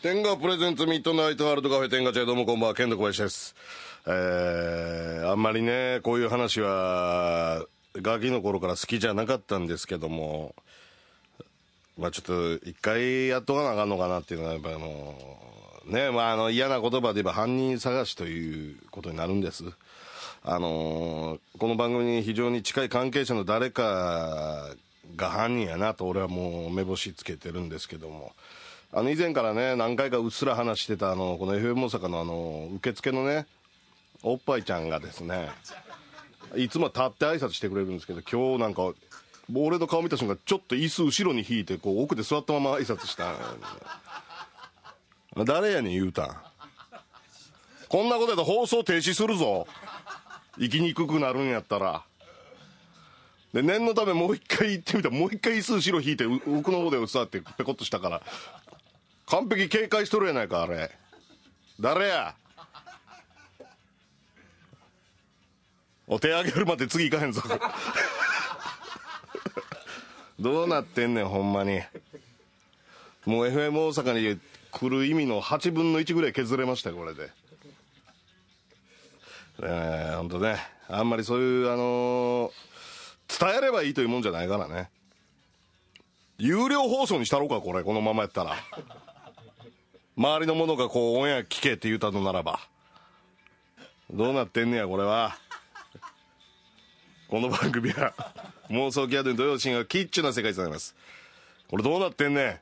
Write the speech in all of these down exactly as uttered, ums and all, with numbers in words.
天下プレゼンツミッドナイトワールドカフェ天下茶屋、どうもこんばんは、ケンド小林です。えー、あんまりねこういう話はガキの頃から好きじゃなかったんですけども、まあちょっと一回やっとかなあかんのかなっていうのはやっぱあのねまああの嫌な言葉で言えば犯人探しということになるんです。あのこの番組に非常に近い関係者の誰かが犯人やなと俺はもう目星つけてるんですけども、あの以前からね何回かうっすら話してたあのこの エフエム 大阪のあの受付のねおっぱいちゃんがですね、いつも立って挨拶してくれるんですけど、今日なんか俺の顔見た瞬間ちょっと椅子後ろに引いてこう奥で座ったまま挨拶した誰やねん言うたん。こんなことやと放送停止するぞ、生きにくくなるんやったら。で念のためもう一回行ってみたらもう一回椅子後ろ引いて奥の方で座ってペコッとしたから完璧警戒しとるやないか。あれ誰や。お手上げるまで次行かへんぞどうなってんねんほんまに。もう エフエム 大阪に来る意味のはちぶんのいちぐらい削れましたよこれで。えー、ほんとねあんまりそういうあのー、伝えればいいというもんじゃないからね。有料放送にしたろうかこれ、このままやったら。周りの者がこうオンエア聞けって言うたのならば。どうなってんねやこれは。この番組は妄想キャドゥン土曜深夜キッチュな世界でございます。これどうなってんねん。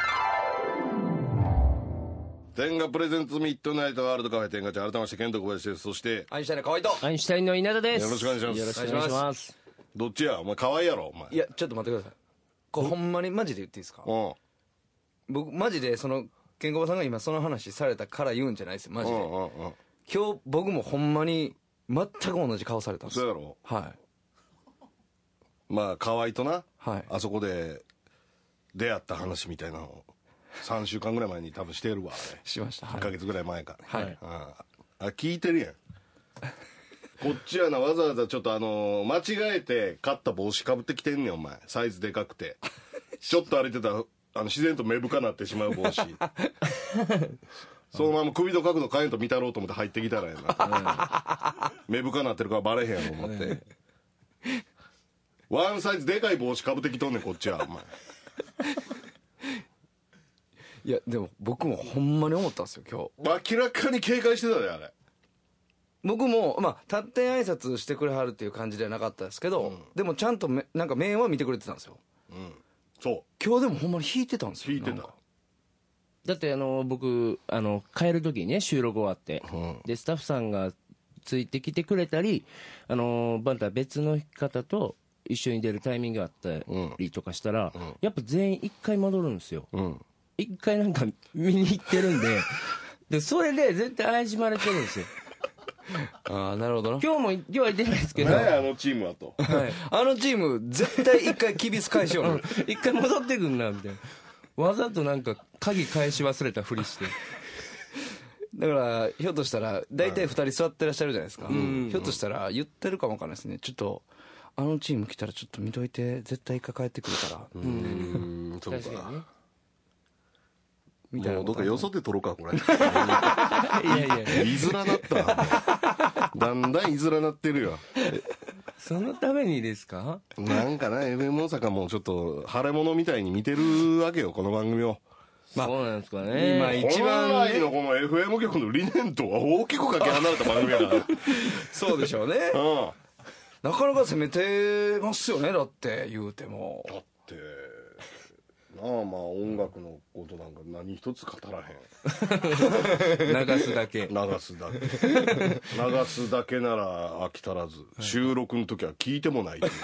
天下プレゼンツミッドナイトワールドカフェ天下茶、改めましてケント小林です。そしてアインシュタインの河合とアインシュタインの稲田です。 よろしくお願いします。 よろしくお願いします。 どっちやお前可愛いやろお前。 いやちょっと待ってください、これほんまにマジで言っていいですか。 うん僕マジでそのケンコバさんが今その話されたから言うんじゃないですよマジで。 うんうんうん。 今日僕もほんまに全く同じ顔されたんですよ。 そうやろ。 はいまあ河合とな、 はい、 あそこで出会った話みたいなのをさんしゅうかんぐらい前に多分してるわあれ。 しました、はい、 いっかげつぐらい前かね。 はい、 ああ聞いてるやんこっちやな、わざわざちょっとあのー、間違えて買った帽子かぶってきてんねんお前。サイズでかくてちょっと歩いてたらあの自然と目深なってしまう帽子そのまま首の角度変えんと見たろうと思って入ってきたらやな、うん、目深なってるからバレへんやろ思ってワンサイズでかい帽子かぶってきとんねんこっちはお前いやでも僕もほんまに思ったんですよ今日。 明らかに警戒してたであれ。 僕もまあ立って挨拶してくれはるっていう感じではなかったですけど、うん、でもちゃんとめなんか面は見てくれてたんですよ。 うんそう今日でもほんまに引いてたんですよ。 引いてた。 だってあの僕あの帰る時にね収録終わって、うん、でスタッフさんがついてきてくれたりあのバンタ別の方と一緒に出るタイミングがあったりとかしたら、うん、やっぱ全員一回戻るんですよ。一、うん、回なんか見に行ってるんででそれで絶対怪しまれてるんですよああなるほどな。 今日も今日は出ないですけど何やあのチームはと、 はい、あのチーム絶対一回キビス返しよう一回戻ってくんなみたいな。わざとなんか鍵返し忘れたふりしてだからひょっとしたら大体ふたり座ってらっしゃるじゃないですか、うん、ひょっとしたら言ってるかもわからないですね。ちょっとあのチーム来たらちょっと見といて絶対一回帰ってくるから。うーんそうか、ね、 みたいな。 もうどっかよそで撮ろうかこれいやいやいや言いづらなっただんだん言いづらなってるよそのためにですか。 なんかな エフエム 大阪もちょっと腫れ物みたいに見てるわけよこの番組を。 まあ、そうなんですかね。 今一番本来のこの エフエム 局の理念とは大きくかけ離れた番組やからそうでしょうね、うん、なかなか攻めてますよね。だって言うてもだってなあまあ音楽のことなんか何一つ語らへん流すだけ流すだけ流すだけなら飽き足らず、はい、収録の時は聞いてもないと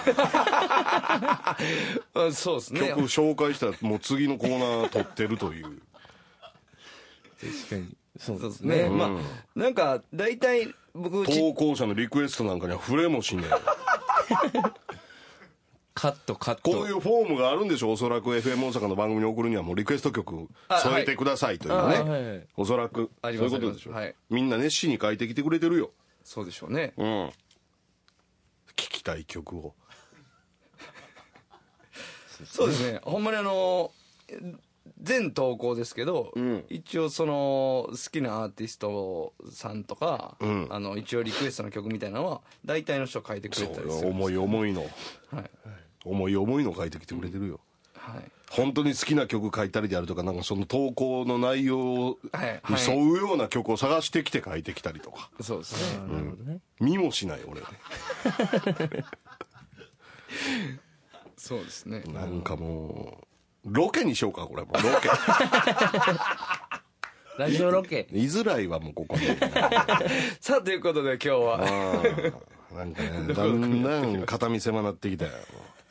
いうそうですね。 曲紹介したらもう次のコーナー撮ってるという確かにそうですね、うん、まあなんか大体僕投稿者のリクエストなんかには触れもしねえカットカットこういうフォームがあるんでしょおそらく エフエム 大阪の番組に送るにはもうリクエスト曲添えてくださいというね、はいはい、おそらくそういうことでしょ、はい、みんな熱心に書いてきてくれてるよ。 そうでしょうね、 うん、聞きたい曲をそうですねほんまにあの全投稿ですけど、 ん一応その好きなアーティストさんとか、 んあの一応リクエストの曲みたいなのは大体の人書いてくれたりする。 思い思いのはい思い思いの書いてきてくれてるよ、 はい本当に好きな曲書いたりであるとか、なんかその投稿の内容はいに沿うような曲を探してきて書いてきたりとか、 そうですね。 なるほどね。 見もしない俺そうですね。 なんかもうロケにしようか、これもうロケラジオロケ。 居づらいわもうここにさあということで今日はあーなんかねだんだん肩身狭なってきたよ。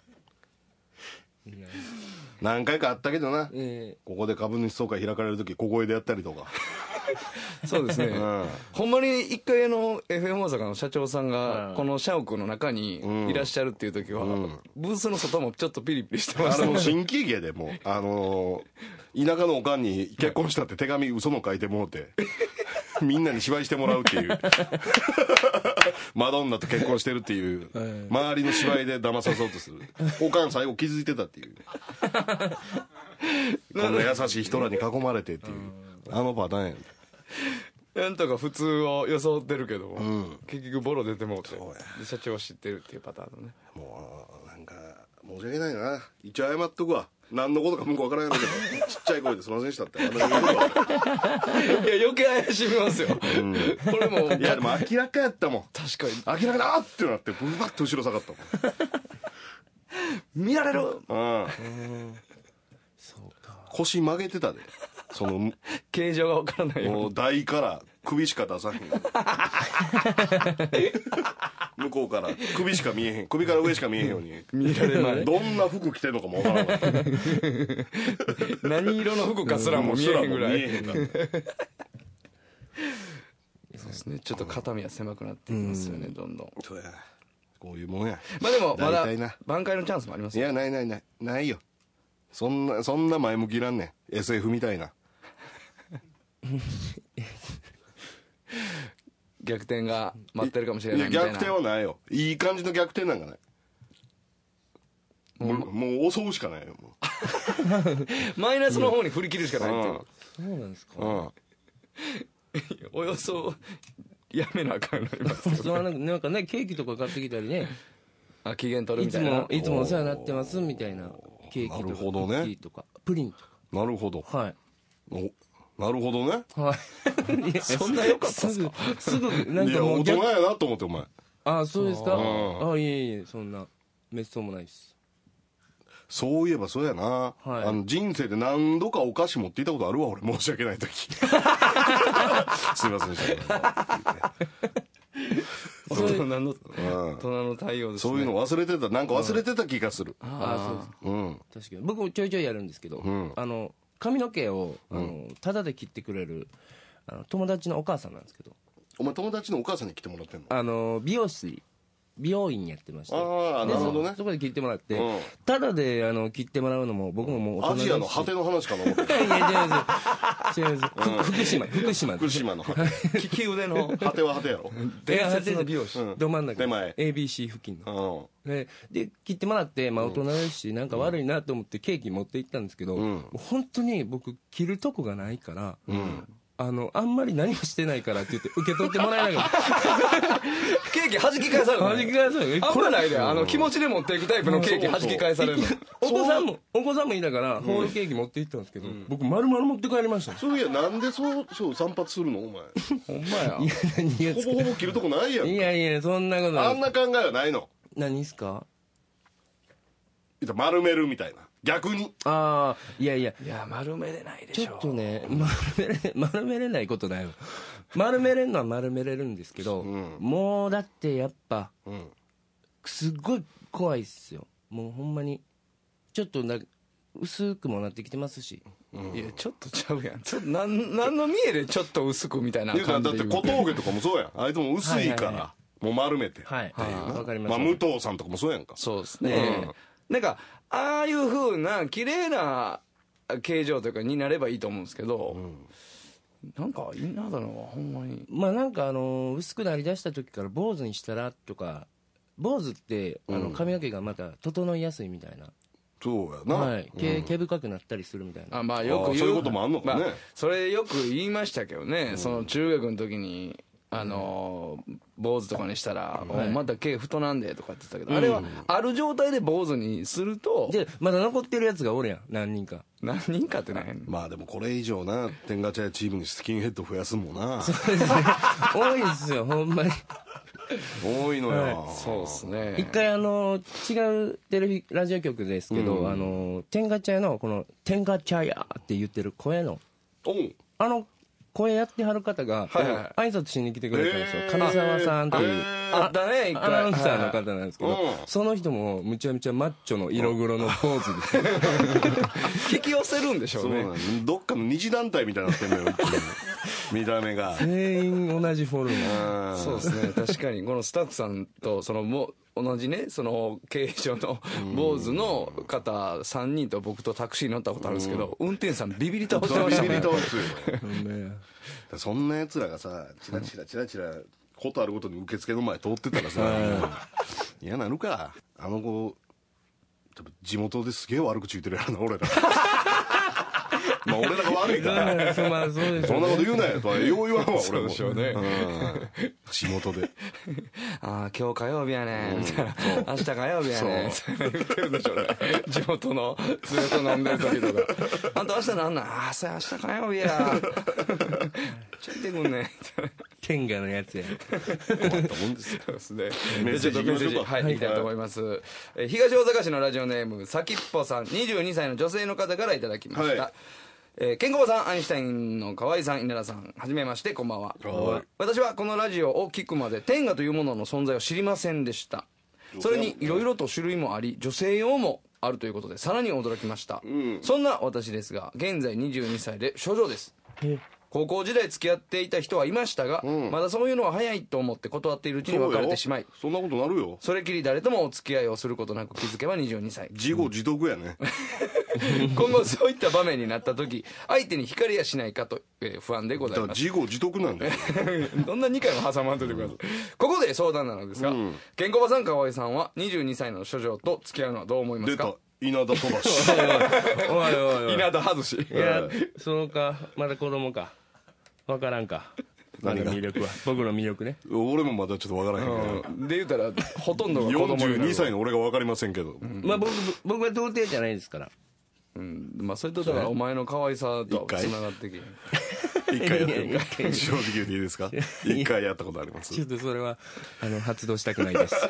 何回かあったけどな、 えここで株主総会開かれる時小声でやったりとかそうですね、 んほんまに一回あの エフエム 大阪の社長さんはいがこの社屋の中にいらっしゃるっていう時は、ブースの外もちょっとピリピリしてましたね。 あれも新喜劇やでもうあのー田舎のおかんに結婚したって手紙嘘の書いてもうてみんなに芝居してもらうっていうマドンナと結婚してるっていう周りの芝居で騙さそうとするおかん最後気づいてたっていうこんな優しい人らに囲まれてっていうあのパターンやねなんとか普通を装ってるけども、結局ボロ出てもうてで社長は知ってるっていうパターンのね。 もうなんか申し訳ないな、一応謝っとくわ、何のことか向こうわからないんだけどちっちゃい声ですいませんでしたって私言うわいや余計怪しみますよ、これもういやでも明らかやったもん、 確かに明らかだってなってブワッと後ろ下がった見られる、 もん、うん、腰曲げてたで、その形状がわからないように。 もう台から首しか出さへん向こうから首しか見えへん、首から上しか見えへんように見られない。 どんな服着てんのかもわからない何色の服かすらも見えへんぐらい。 すらも見えへんからそうですね、ちょっと肩身は狭くなっていきますよね、どんどん。 そうやこういうもんや。 まあでもまだ大体な挽回のチャンスもありますよ。 いやないないないないよ、そんなそんな前向きいらんねん エスエフ みたいな逆転が待ってるかもしれいやないみたいな。 逆転はないよ、いい感じの逆転なんかない、もうもう襲うしかないよもマイナスの方に振り切るしかないっていう。 そうなんですか。 う、うんおよそやめなあかんなりますけど。 そうなんかなんかね、ケーキとか買ってきたりね、 あ、機嫌取るいつみたいなも。いつもお世話になってますみたいなケーキとかなるほどねクッキーとかプリンとなるほど、 か。はいおなるほどね、 はい。いやそんな良かったっすか？ すぐすぐなんいやかもう逆。 大人やなと思ってお前あ、そうですか。 うんあ、いえいえ、そんなめっそうもないです。 そういえばそうやな、 はいあの人生で何度かお菓子持っていたことあるわ俺、申し訳ない時すいませんでした大人のうん大人の対応ですね。 そういうの忘れてた、なんか忘れてた気がする、 あ、そうですか。 うん確かに僕もちょいちょいやるんですけど、 んあの髪の毛をあのタダで切ってくれるあの友達のお母さんなんですけど、 お前友達のお母さんに来てもらってんの？ あの美容室美容院やってまして、 ああでなるほどねそそこで切ってもらって、 うんタダであの切ってもらうのも僕ももう大人ですしアジアの果ての話かな思っていや違います違います、ふ福島福島福島の果て利き腕の果ては果てやろ、 伝説の美容師。 うんど真ん中手前エービーシー 付近のうんでで切ってもらって、まあ、大人ですし、なんか悪いなと思ってケーキ持って行ったんですけど、 うんもう本当に僕切るとこがないから、 うんあのあんまり何もしてないからって言って受け取ってもらえなかったケーキ弾き返されるの。 弾き返されるあんまないで、あの気持ちで持っていくタイプのケーキ弾き返されるの。 お子さんもお子さんもいたからホールケーキ持って行ったんですけど、僕丸々持って帰りました、 そういやなんでそうそう散髪するのお前ほんまや。 いや何がほぼほぼ切るとこないやんいやいやそんなことないあんな考えはないの、 何っすか。 言ったら丸めるみたいな、逆にああいやいやいや、丸めれないでしょ。 ちょっとね丸めれ丸めれないことないわ。丸めれるのは丸めれるんですけど、 んもうだってやっぱうんすっごい怖いっすよ。もうほんまにちょっとな薄くもなってきてますし、 いや、ちょっとちゃうやん。ちょっと、なん、なんの見えでちょっと薄くみたいないうか感じで言う。 だって小峠とかもそうやん、あいつも薄いから、 はいはいはもう丸めて、 はいはいわかります、 まあ武藤さんとかもそうやんか、 そうですね。なんか、ああいう風な綺麗な形状というかになればいいと思うんですけど、なんか稲田のはほんまに。 まあなんかあの薄くなりだした時から坊主にしたらとか、坊主ってあの髪の毛がまた整いやすいみたいなそうやな、 はい毛毛深くなったりするみたいな。 あまあよく言うあそういうこともあんのかね、 まあ、それよく言いましたけどね、その中学の時にあのー坊主とかにしたら「おまた毛太なんで」とかって言ってたけど、あれはある状態で坊主にするとでまだ残ってるやつがおるやん何人か。 何人かってないまあでもこれ以上な天ガチャやチームにスキンヘッド増やすもんな多いですよほんまに。 多いのよ、 そうですね一回あの違うテレビラジオ局ですけど、あの天ガチャのこの「天ガチャや」って言ってる声のおうあの声やってはる方がはいはい挨拶しに来てくれたんですよ、 へー上沢さんというあったね一回アナウンサーの方なんですけど、 はいはいその人もむちゃむちゃマッチョの色黒のポーズですよ引き寄せるんでしょそううねなんどっかの二次団体みたいになってんのよ見た目が全員同じフォルム。 そうですね確かにこのスタッフさんとそのもう同じねその経営者の坊主の方さんにんと僕とタクシーに乗ったことあるんですけど、運転手さんビビり倒してましたねビビり倒すよほんまやそんなやつらがさチラチラチラチラことあるごとに受付の前通ってたらさ嫌なるか。あの子多分地元ですげえ悪口言ってるやろな俺らまあ俺らが悪いからそうまあそうでしそんなょうねこと言うなよとはよう言わんわ俺もそうでしょうねうん地元でああ今日火曜日やねみたいな明日火曜日やね言ってるんでしょうね地元のずっと飲んでる時とかあんた明日なんなんああそれ明日火曜日やちょいてくんね天下のやつや困ったもんですよそうですねメッセージちょっとメッセージ行きましょうかはい、 はいいきたいと思います、えー東大阪市のラジオネームさきっぽさんにじゅうにさいの女性の方からいただきました、 はいえー、ケンコバさんアインシュタインの河合さん稲田さんはじめましてこんばんは。 はい私はこのラジオを聞くまで天下というものの存在を知りませんでした。それにいろいろと種類もあり女性用もあるということでさらに驚きました、 んそんな私ですが現在にじゅうにさいで処女です。高校時代付き合っていた人はいましたが、 んまだそういうのは早いと思って断っているうちに別れてしまい、 そんなことなるよ。 それきり誰ともお付き合いをすることなく気づけばにじゅうにさい。 自業自得やね。 今後そういった場面になった時相手に惹かれやしないかと、えー不安でごだからざいます自業自得なんだよ。 どんなにかいも挟まんといてください、ここで相談なのですが、 うんケンコバさん河合さんはにじゅうにさいの処女と付き合うのはどう思います出たか。 稲田飛ばし。 おいおいおい稲田外しいやそうかまだ子供か分からんかまだ何が魅力は僕の魅力ね俺もまだちょっとわからへんけうんで言うたらほとんどど。 が子供になるよんじゅうにさいの俺がわかりませんけど。 まあ僕僕は童貞じゃないですからうんまあそれとだからお前の可愛さとつ一回ながってきて一回やってみ正直言っていいですか。一回やったことありますちょっ。とそれはあの発動したくないです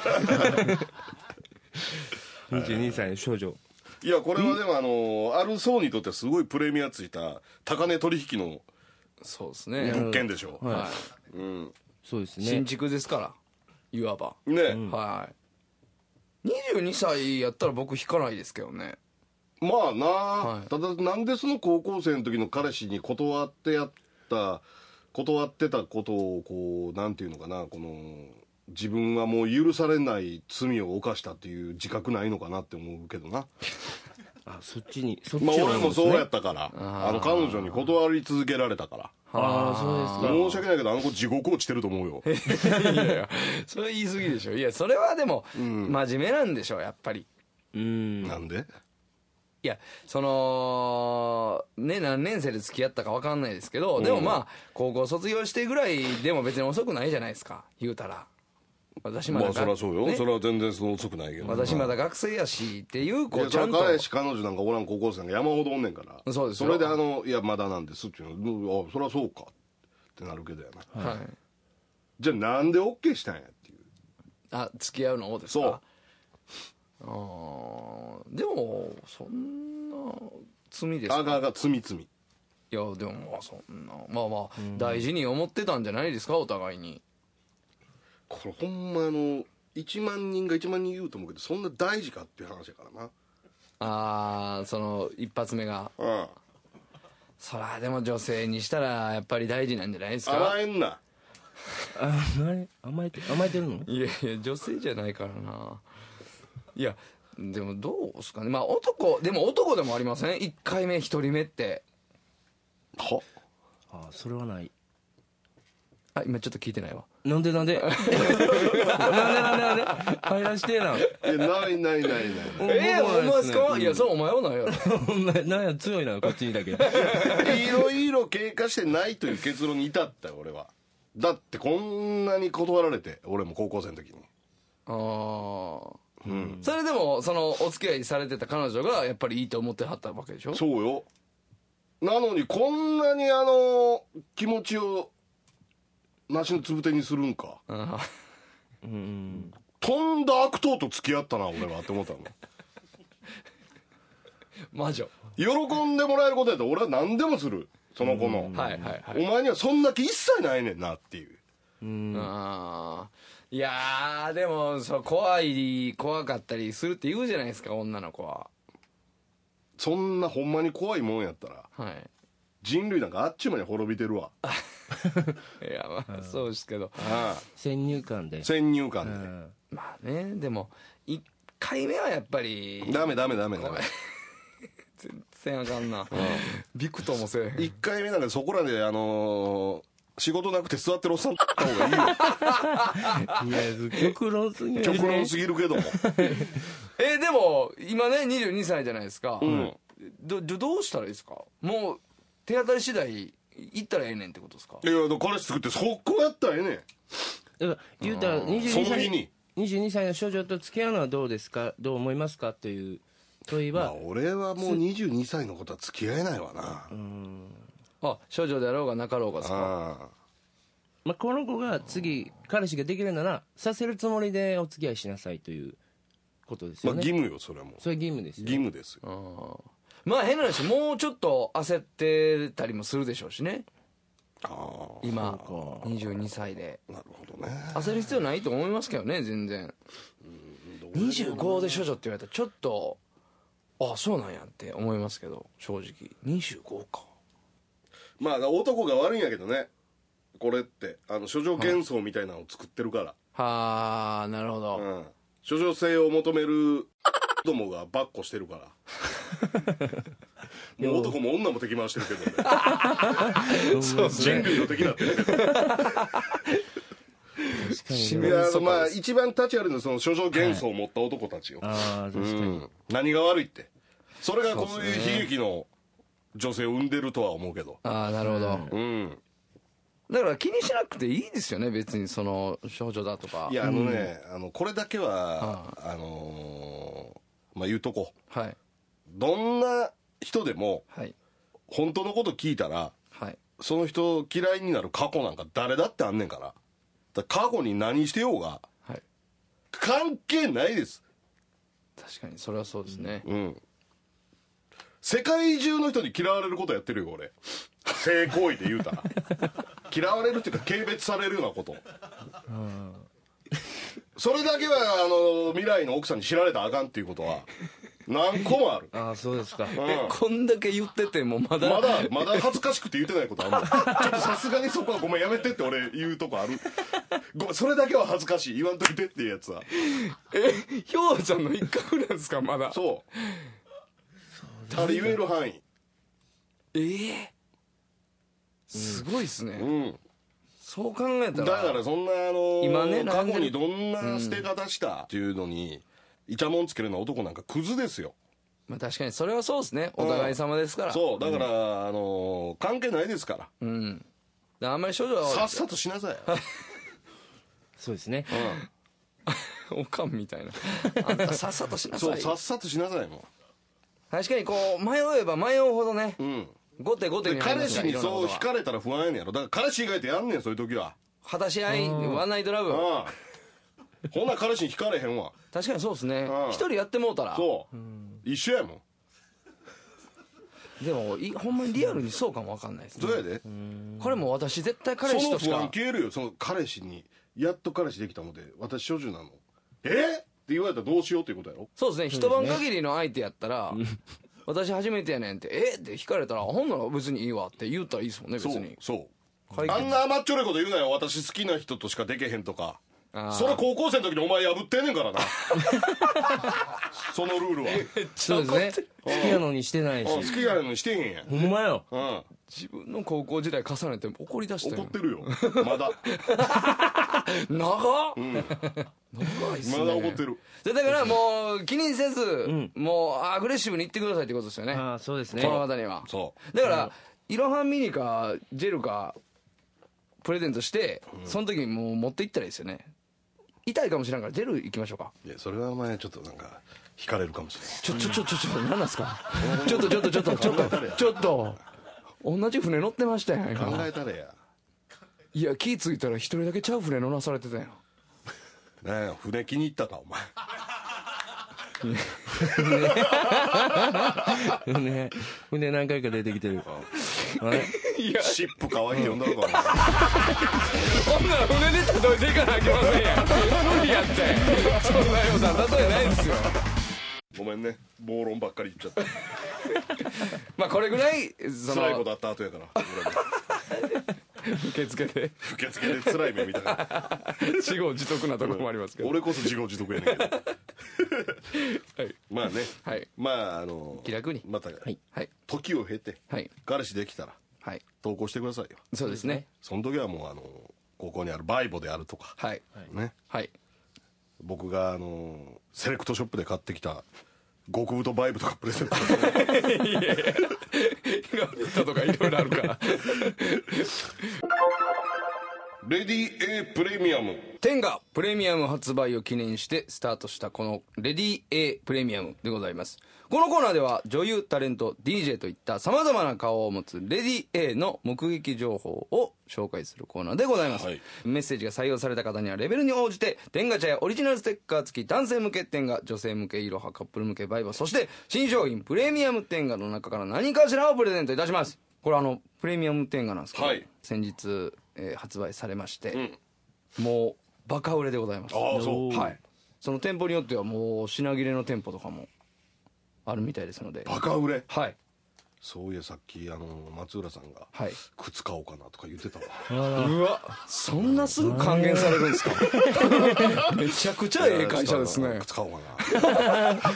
にじゅうにさいの少女いやこれはでもあのある層にとってはすごいプレミアついた高値取引のそうですね、 物件でしょ。 はうん。 い、 そうですね新築ですからいわば、 ね。 はいにじゅうにさいやったら僕引かないですけどね。 まあな、 はいただなんでその高校生の時の彼氏に断ってやった断ってたことをこうなんていうのかなこの自分はもう許されない罪を犯したっていう自覚ないのかなって思うけどな。 あそっちにそっちまあを俺もそうやったからあーあの彼女に断り続けられたからああそうですか申し訳ないけどあの子地獄落ちてると思うよ。 いやいやそれ言い過ぎでしょ。いやそれはでも真面目なんでしょやっぱり。 うんなんでいやそのね何年生で付き合ったか分かんないですけど、でもまあ高校卒業してぐらいでも別に遅くないじゃないですか言うたら。私まだまあそりゃそうよ、 ねそれは全然その遅くないけど私まだ学生やしっていういや子ちゃんと彼氏彼女なんかおらん高校生なんか山ほどおんねんからそうですよそれであのいやまだなんですっていうのうんあそりゃそうかってなるけどやな、 はい、 じゃあなんで OK したんやっていうあ付き合うのですか。あーでもそんな罪ですか。 あがあが罪罪いやでもまあそんなまあまあ大事に思ってたんじゃないですかお互いに。 これほんまあのいちまん人がいちまん人言うと思うけどそんな大事かっていう話やからな。 ああその一発目がうんそらでも女性にしたらやっぱり大事なんじゃないですか。 甘えんな。 あ甘え甘えて甘えてるのいやいや女性じゃないからな。いやでもどうですかね。まあ男でも男でもありませんいっかいめひとりめって。 はあそれはないあ今ちょっと聞いてないわ。 なんでなんでなんでなんでなんで入らしてな。 いやないないないないえー、ほんまですか、 うん、 いやそれお前はないやろほんまなんや強いなこっちにだけ。 いろいろ経過してないという結論に至ったよ俺は。だってこんなに断られて、俺も高校生の時に。 ああ、 うん、 それでもそのお付き合いされてた彼女がやっぱりいいと思ってはったわけでしょ。 そうよ。なのにこんなにあの気持ちを梨のつぶてにするんか。 あうん、 とんだ悪党と付き合ったな俺はって思ったの。 魔女。 喜んでもらえることやったら俺は何でもする、その子の、 うん、はいはいはい。 お前にはそんだけ一切ないねんなっていう。 うん、 ああ、いやーでもそう怖い怖かったりするって言うじゃないですか女の子は。 そんなほんまに怖いもんやったら、 はい、 人類なんかあっちまで滅びてるわ。 いやまあそうですけど、 ああ先入観で先入観で、うん、 まあね、でもいっかいめはやっぱりダメダメダメダメ全然あかんな、うん、びくともせえへん。 いっかいめなんかそこらであのー、仕事なくて座ってるおっさんの方がいいよ。 いや極論すぎる、 極論すぎるけども。 えでも今ねにじゅうにさいじゃないですか、 うん、 ど, どうしたらいいですか。もう手当たり次第行ったらええねんってことですか。 いや彼氏作って速攻やったらええねん。 だから言うたらにじゅうにさいその日ににじゅうにさいの少女と付き合うのはどうですか、どう思いますかという問いは、まあ、 俺はもうにじゅうにさいのことは付き合えないわな。 うん、 あ少女であろうがなかろうがですか。 あ、 まあ、この子が次彼氏ができるならさせるつもりでお付き合いしなさいということですよね。 まあ義務よそれはもう。 それ義務ですよ、 義務ですよ。 あまあ変な話もうちょっと焦ってたりもするでしょうしね。 あ今にじゅうにさいで。 なるほどね。 焦る必要ないと思いますけどね全然。にじゅうごで処女って言われたらちょっとあそうなんやって思いますけど正直にじゅうごか。 まあ男が悪いんやけどねこれってあの処女幻想みたいなのを作ってるから。 はあなるほど、 うん、処女性を求めるどもがばっこしてるからもう男も女も敵回してるけどね。そう人類の敵だってるけど。確かに、ね、いやまあ一番立ち悪いのはその処女幻想を持った男たちよ、はい、あ確かに、うん、何が悪いってそれがこういう悲劇の女性を生んでるとは思うけど。 ああなるほど、 うん、 だから気にしなくていいですよね別にその少女だとか。 いやあのね、うん、あのこれだけは、あ、あのー、まあ言うとこ、 はい、 どんな人でも、 はい、 本当のこと聞いたら、はい、その人嫌いになる過去なんか誰だってあんねんから。だから過去に何してようが、はい、関係ないです。 確かにそれはそうですね、 うん、世界中の人に嫌われることやってるよ俺。性行為で言うたら嫌われるっていうか軽蔑されるようなこと、うん、それだけはあの未来の奥さんに知られたらあかんっていうことは何個もある。 ああそうですか、うん、 えこんだけ言っててもまだまだまだ恥ずかしくて言ってないことあるの。ちょっとさすがにそこはごめんやめてって俺言うとこある。ごめんそれだけは恥ずかしい言わんといてっていうやつは。 えひょうちゃんの一角なんですかまだ。 そうあれ言える範囲。 ええー、すごいっすね、 うん、 そう考えたらだからそんなあの今ね過去にどんな捨て方したっていうのに、うん、イチャモンつけるのは男なんかクズですよ。 まあ確かにそれはそうですねお互い様ですから、うん、 そうだから、うん、あの関係ないですからうんあんまり少女はさっさとしなさい。 そうですね、 うん、おかんみたいなあんたさっさとしなさい。 そうさっさとしなさいもう。 確かにこう迷えば迷うほどね、うん、後手後手になります彼氏にそう惹かれたら不安やねんやろ。だから彼氏以外とやんねんそういう時は果たし合いワンナイトラブ。 ああほんな彼氏に惹かれへんわ。 確かにそうですね一人やってもうたらそう一緒やもん。でもいほんまにリアルにそうかもわかんないですね。 どうやでこれも私絶対彼氏としかその不安消えるよ。その彼氏にやっと彼氏できたので私処女なのえって言われたらどうしようっていうことやろ。 そうですね一晩限りの相手やったら私初めてやねんってえって聞かれたらほんなら別にいいわって言ったらいいですもんね別に。 そうそうあんな甘っちょろいこと言うなよ。私好きな人としかでけへんとか。それ高校生の時にお前破ってんねんからなそのルールは。 そうですね好きなのにしてないし好きなのにしてへんやん。 ほんまよ、 うん、自分の高校時代重ねて怒り出したよ。 怒ってるよまだ長っ、 うん、 長いっすね。 まだ怒ってる。 だからもう気にせず、うん、もうアグレッシブにいってくださいってことですよね。 ああそうですね。 この方には。そうだから、うん、イロハンミニかジェルかプレゼントして、うん、その時にもう持っていったらいいですよね。痛いかもしれんからジェル行きましょうか。 いやそれはお前ちょっとなんか惹かれるかもしれない。 ちょちょちょちょちょ何なんですか。ちょっとちょっとちょっとちょっとちょっと同じ船乗ってましたやん。 考えたれや。 いや気付いたら一人だけちゃう船乗らされてたやん。 ねえ船気に入ったかお前。 船船何回か出てきてる。あれいやシップかわいい呼んだのか。 ほんなら船で例えていかなきゃいけませんやん。無理やってそんなようさん例えないんですよ。 ごめんね暴論ばっかり言っちゃった。 まあこれぐらいその辛いことあった後やから受付で受付で辛い目見たから自業自得なところもありますけど、 俺こそ自業自得やねんけど、はい、まあね、はい、まああの気楽にまた、はい、時を経て、はい、彼氏できたら、はい、投稿してくださいよ。 そうですね。 その時はもうあのここにあるバイボであるとか、はいね、はい、僕があのセレクトショップで買ってきた極太バイブとかプレゼントいやいや歌とかいろいろあるからレディ A プレミアム天がプレミアム発売を記念してスタートしたこのレディ A プレミアムでございます。このコーナーでは女優タレント ディージェー といったさまざまな顔を持つレディ A の目撃情報を紹介するコーナーでございます、はい、メッセージが採用された方にはレベルに応じて天ガチャやオリジナルステッカー付き男性向け天ガ、女性向けイロハ、カップル向けバイバ、そして新商品プレミアム天ガの中から何かしらをプレゼントいたします。これあのプレミアム天ガなんですけど、はい、先日、えー、発売されまして、うん、もうバカ売れでございます。 ああそう、 はい、その店舗によってはもう品切れの店舗とかもあるみたいですので。 バカ売れ。 はい。 そういやさっきあの松浦さんが、はい、靴買おうかなとか言ってたわ。 うわそんなすぐ還元されるんですか。めちゃくちゃええ会社ですね。 靴買おうかな。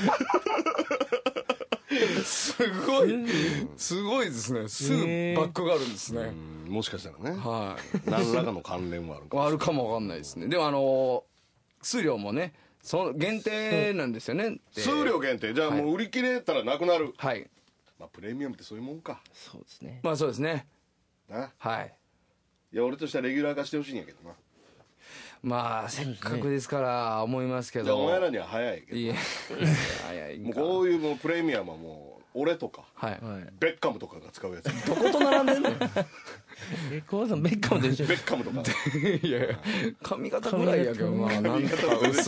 すごいすごいですね。すぐバックがあるんですね。 もしかしたらね、 はい、 何らかの関連はあるかもあるかもわかんないですね。でもあの数量もねその限定なんですよね。 数量限定じゃあもう売り切れたらなくなる。 はい、 まあプレミアムってそういうもんか。 そうですね。 まあそうですね。 な、 はい。 いや俺としてはレギュラー化してほしいんやけどな。 まあせっかくですから思いますけど。 じゃあお前らには早いけど。いや早いんか。もうこういうもうプレミアムはもう俺とか、はい、ベッカムとかが使うやつ。 どこと並んでんの。 えコバさんベッカムでしょ。 ベッカムとか。 いやいや髪型ぐらいやけどまあなんとか嘘。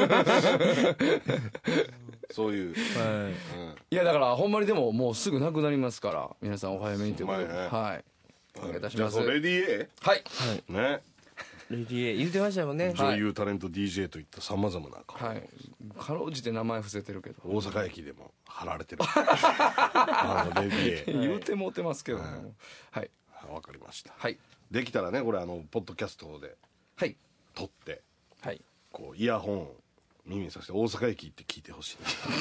そういう、はいうん、いやだからほんまにでももうすぐなくなりますから皆さんお早めにということで、ね、はいお願いいたします。 じゃあレディー A はい、 はい、ねレディー A 言ってましたもんね。 女優タレント ディージェー といったさまざまな顔、 はい、かろうじて名前伏せてるけど大阪駅でも貼られてるあのレディー A 言うてもうてますけど、はい、はい、 分かりました、 はい、 できたらねこれあのポッドキャストで撮って、はい、こうイヤホン耳にさせて大阪駅行って聞いてほしい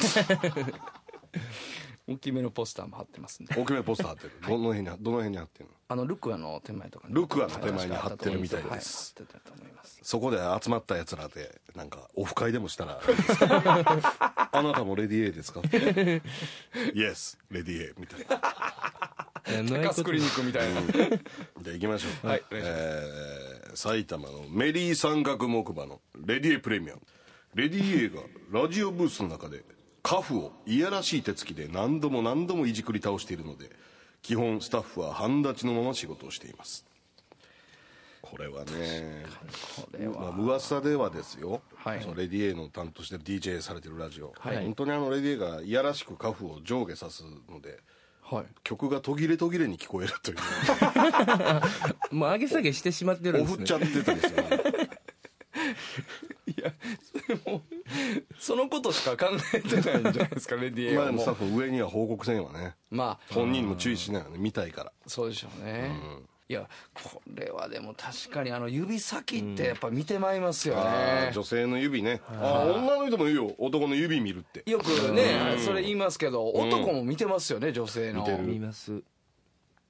大きめのポスターも貼ってますんで。 大きめのポスター貼ってる、はい、どの辺にどの辺に貼ってるの。 あのルクアの手前とかにルクアの手前に貼ってるみたいです、はい、そこで集まったやつらでなんかオフ会でもしたらあなたもレディー A ですかイエスレディー A みたいな高須クリニックみたいな、うん、 じゃあ行きましょう、はい、えー、埼玉のメリー三角木馬のレディー A プレミアム。レディー A がラジオブースの中でカフをいやらしい手つきで何度も何度もいじくり倒しているので基本スタッフは半立ちのまま仕事をしています。これはねこれは、まあ、噂ではですよ、はい、そのレディー A の担当してる ディージェー されてるラジオ、はい、本当にあのレディー A がいやらしくカフを上下さすので、はい、曲が途切れ途切れに聞こえるというもう上げ下げしてしまってるんですね。 おふっちゃってたんですよねいやもうそのことしか考えてないんじゃないですかレディー A は。 まあでもスタッフ上には報告せんわね。まあ本人にも注意しないよね、見たいから。 そうでしょうね、うん、いやこれはでも確かにあの指先ってやっぱ見てまいりますよね、うん、 あ女性の指ね、あ女の人も言うよ男の指見るってよくね、うん、それ言いますけど男も見てますよね女性の。 見てる見ます。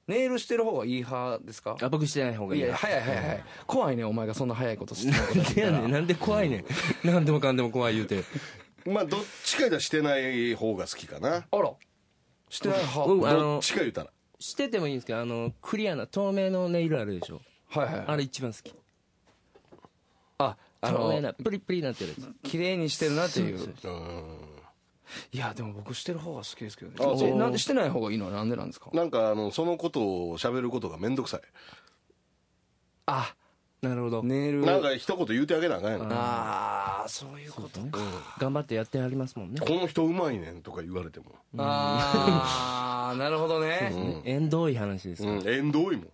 ネイルしてる方がいい派ですか？ あ、僕してない方がいいな。 いや早い早い早い、怖いねお前がそんな早いことしてないことなんでやねん、なんで怖いねん。なんでもかんでも怖い言うて。 まあどっちかじゃしてない方が好きかな。 あらしてない派、 うんあのどっちか言うたら。 しててもいいんですけど、あのクリアな透明のネイルあるでしょ。 はいはいはい、 あれ一番好き。 ああ透明のなプリプリになってるやつ。 綺麗にしてるなっていうそうそううんいやでも僕してる方が好きですけどね。 あそうえなんでしてない方がいいのはなんでなんですか？ なんかあのそのことを喋ることがめんどくさい。 あなるほど。 ネイルなんか一言言うてあげなあかんやん。 ああそういうことか、 頑張ってやってはりますもんね。 この人うまいねんとか言われても。 ああなるほどね、 縁遠い話ですか。 うん、縁遠いもん。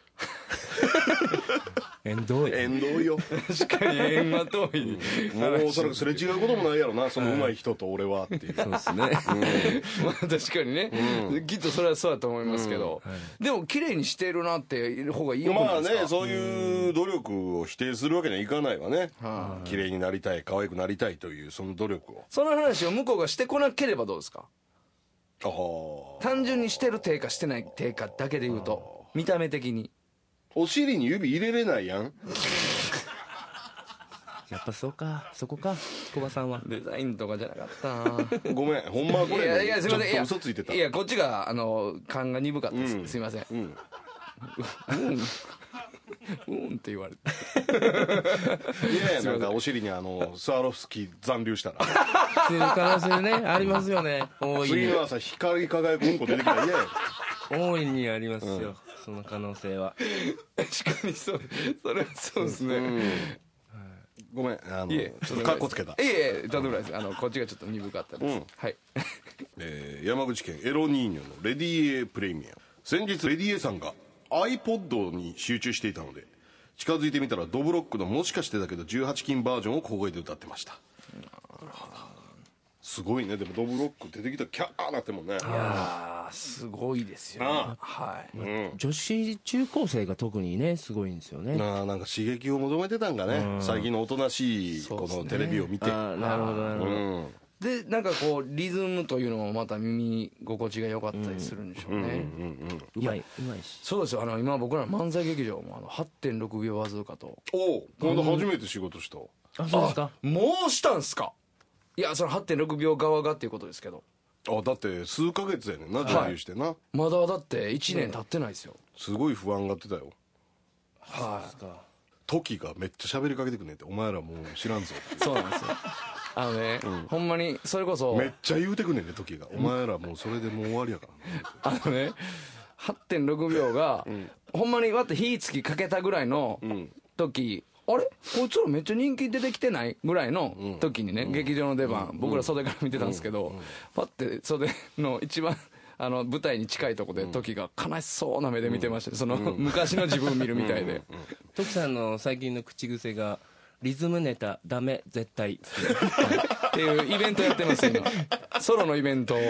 縁遠い。 縁遠いよ。 確かに縁は遠い、 もうおそらくすれ違うこともないやろな、そのうまい人と俺はっていう。 そうですね。 まあ確かにね、きっとそれはそうだと思いますけど、でも綺麗にしてるなっていう方がいいのかまあないですか？ ね、そういう努力を否定するわけにはいかないわね。綺麗になりたい、可愛くなりたいというその努力を。 その話を向こうがしてこなければどうですか？ ああ。 単純にしてる低下してない低下だけで言うと見た目的にお尻に指入れれないやん。 やっぱそうか、そこか、小葉さんは。 デザインとかじゃなかったなごめん、ほんまはこれ、 いやいやすいません、いちょやっと嘘ついてた。 いやこっちがあの勘が鈍かったです、 うんすいません、 うん。 うんって言われていやいや、なんかお尻にあの、スワロフスキー残留したら。 っていう可能性ね、ありますよね。大いに。 次の朝、光り輝くうんこ出てきたら嫌や。 大いにありますよ。その可能性は。 確かにそうそれはそうですね、 ごめん、あの、 いえちょっとカッコつけた。 いえいえとんでもないです、あのこっちがちょっと鈍かったです、 うんはいえー山口県エロニーニョのレディエプレミアム。先日レディエさんが iPod に集中していたので近づいてみたらドブロックのもしかしてだけどじゅうはち金バージョンを小声で歌ってました。すごいね。でもドブロック出てきたらキャーなってもんね。 いやーすごいですよね、 あはい、 うん女子中高生が特にね、すごいんですよね。 あーなんか刺激を求めてたんかね、最近のおとなしいこそうですねのテレビを見て。 ああ、なるほど、なるほうど。 んでなんかこうリズムというのもまた耳心地が良かったりするんでしょうね、 うまい、うまいし。 そうですよ、あの今僕ら漫才劇場もあの はってんろくびょうバズーカとおお、今度初めて仕事した。 あ、そうですか。 もうしたんすか？いやその はってんろくびょう側がっていうことですけど、 あ、だって数ヶ月やねんな、デビューしてな。 まだだっていちねん経ってないですよ、 すごい不安がってたよ。 はいトキがめっちゃ喋りかけてくんねんって、お前らもう知らんぞってそうなんですよあのね、ほんまにそれこそめっちゃ言うてくんねんね、トキが。お前らもうそれでもう終わりやからね。 あのね はってんろくびょうが、ほんまにわって火つきかけたぐらいの時、あれこいつらめっちゃ人気出てきてないぐらいの時にね、劇場の出番、僕ら袖から見てたんですけど、パッて袖の一番あの舞台に近いとこで時が悲しそうな目で見てましたね、その昔の自分見るみたいで、 徳さんの最近の口癖が、リズムネタダメ絶対っていうイベントやってます今ソロのイベントを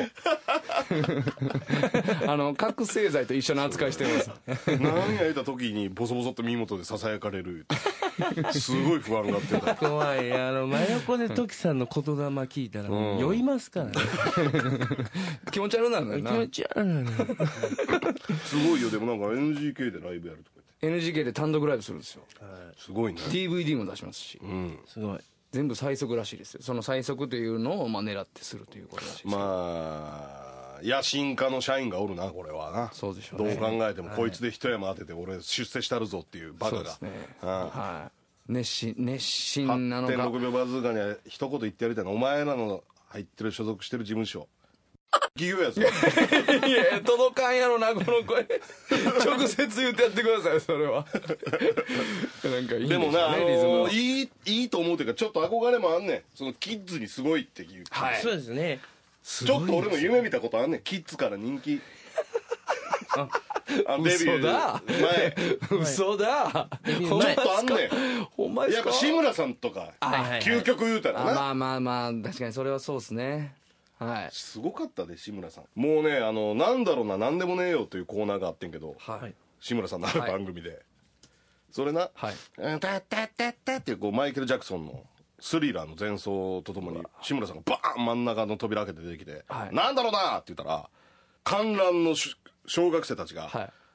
あの覚醒剤と一緒の扱いしてます何や言った時にボソボソっと耳元でささやかれる。すごい不安がってた。 怖い。あの真横でトキさんの言霊聞いたらもう酔いますからね。 気持ち悪くなるんだよな気持ち悪いな。 すごいよ。でもなんか エヌジーケー でライブやるとかエヌジーケー で単独ライブするんですよ、 言って。すごいね。 ディーブイディー も出しますし、 うん。 すごい。 全部最速らしいですよ。その最速というのをまあ狙ってするということらしいです、 まあ、野心家の社員がおるな、これはな。 そうでしょうねどう考えても、こいつで一山当てて俺出世したるぞっていうバカが。 そうですね、 うんはい、熱心熱心なのかはってんろくびょうバズーカには一言言ってやりたいの。お前らの入ってる所属してる事務所企業やつ。 いやいや届かんやろなこの声直接言ってやってくださいそれはなんかいいんでしょうね、 でもな、あリズムののいいいいと思うというか、ちょっと憧れもあんねん。そのキッズにすごいっていう、 はいそうですね。 ちょっと俺も夢見たことあんねん。キッズから人気ああデビュ嘘だー前嘘だビューほんま前ちょっとあんねん。 ほんまですかやっぱ志村さんとかはいはいはい究極言うたらな、 あまあまあまあ確かにそれはそうですね、はいすごかったで志村さん。もうね、あのなんだろうな、なんでもねえよというコーナーがあってんけど、 はい志村さんのある番組で、それなはい 「うんタッタッタッタッ」っていうこうマイケル・ジャクソンのスリラーの前奏とともに志村さんがバーン真ん中の扉開けて出てきて「 はいなんだろうな」って言ったら観覧のし小学生たちがはい 「